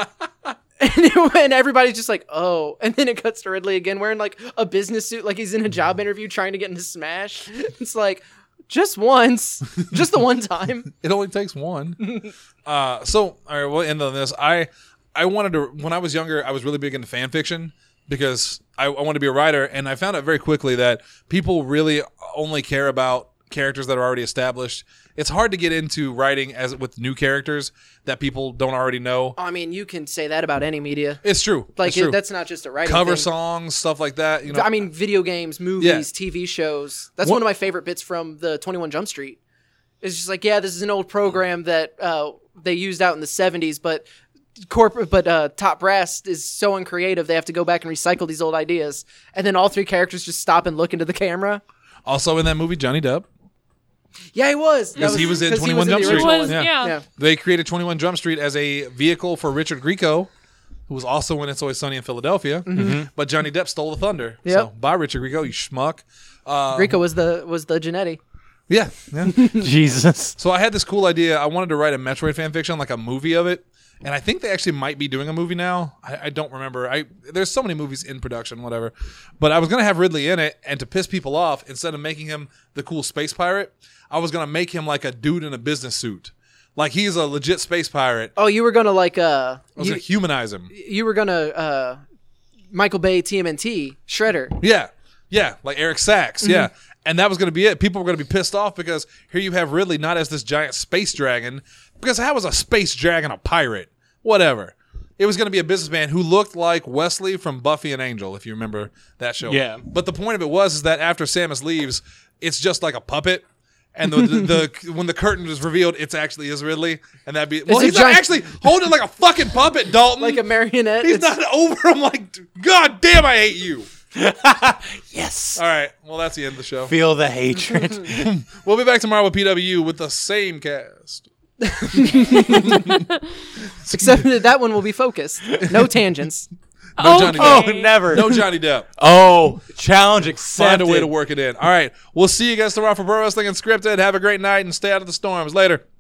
it, and everybody's just like, oh. And then it cuts to Ridley again wearing like a business suit, like he's in a job interview trying to get into Smash. It's like, just once. Just the one time. It only takes one. uh, so, all right, we'll end on this. I I wanted to, when I was younger, I was really big into fan fiction because I, I wanted to be a writer, and I found out very quickly that people really only care about characters that are already established. It's hard to get into writing as with new characters that people don't already know. I mean, you can say that about any media. It's true. Like, it's true. it, that's not just a writing Cover thing. songs, stuff like that. You know, I mean, video games, movies, Yeah. T V shows. That's What- one of my favorite bits from the twenty-one Jump Street. It's just like, yeah, this is an old program that uh, they used out in the seventies, but corporate, but uh, Top Brass is so uncreative they have to go back and recycle these old ideas. And then all three characters just stop and look into the camera. also in that movie, Johnny Depp. Yeah, he was. That Because he was in 'cause twenty-one Jump the Street. original Was- one. yeah. Yeah. They created twenty-one Jump Street as a vehicle for Richard Grieco, who was also in It's Always Sunny in Philadelphia. But Johnny Depp stole the thunder. Yep. So, bye, Richard Grieco, you schmuck. Uh, Rico was the was the Genetti. yeah. yeah. Jesus. So I had this cool idea. I wanted to write a Metroid fan fiction, like a movie of it. And I think they actually might be doing a movie now. I, I don't remember. I There's so many movies in production, whatever. But I was going to have Ridley in it, and to piss people off, instead of making him the cool space pirate, I was going to make him like a dude in a business suit. Like he's a legit space pirate. Oh, you were gonna like uh, I was you, going to humanize him. you were gonna uh, Michael Bay T M N T Shredder. Yeah. Yeah. Like Eric Sachs. Mm-hmm. Yeah. And that was going to be it. People were going to be pissed off because here you have Ridley not as this giant space dragon. Because how was a space dragon a pirate? Whatever. It was going to be a businessman who looked like Wesley from Buffy and Angel, if you remember that show. Yeah. But the point of it was is that after Samus leaves, it's just like a puppet. And the, the, the when the curtain is revealed, it actually is Ridley. And that'd be... Well, a he's not giant- actually holding like a fucking puppet, Dalton. Like a marionette. He's It's- not over. I'm like, God damn, I hate you. Yes. All right. Well, that's the end of the show. Feel the hatred. We'll be back tomorrow with P W with the same cast. Except that that one will be focused. No tangents. No Johnny oh, Depp. never. No Johnny Depp. Oh, challenge accepted. Find a way to work it in. All right. We'll see you guys tomorrow for Pro Wrestling Unscripted. Have a great night and stay out of the storms. Later.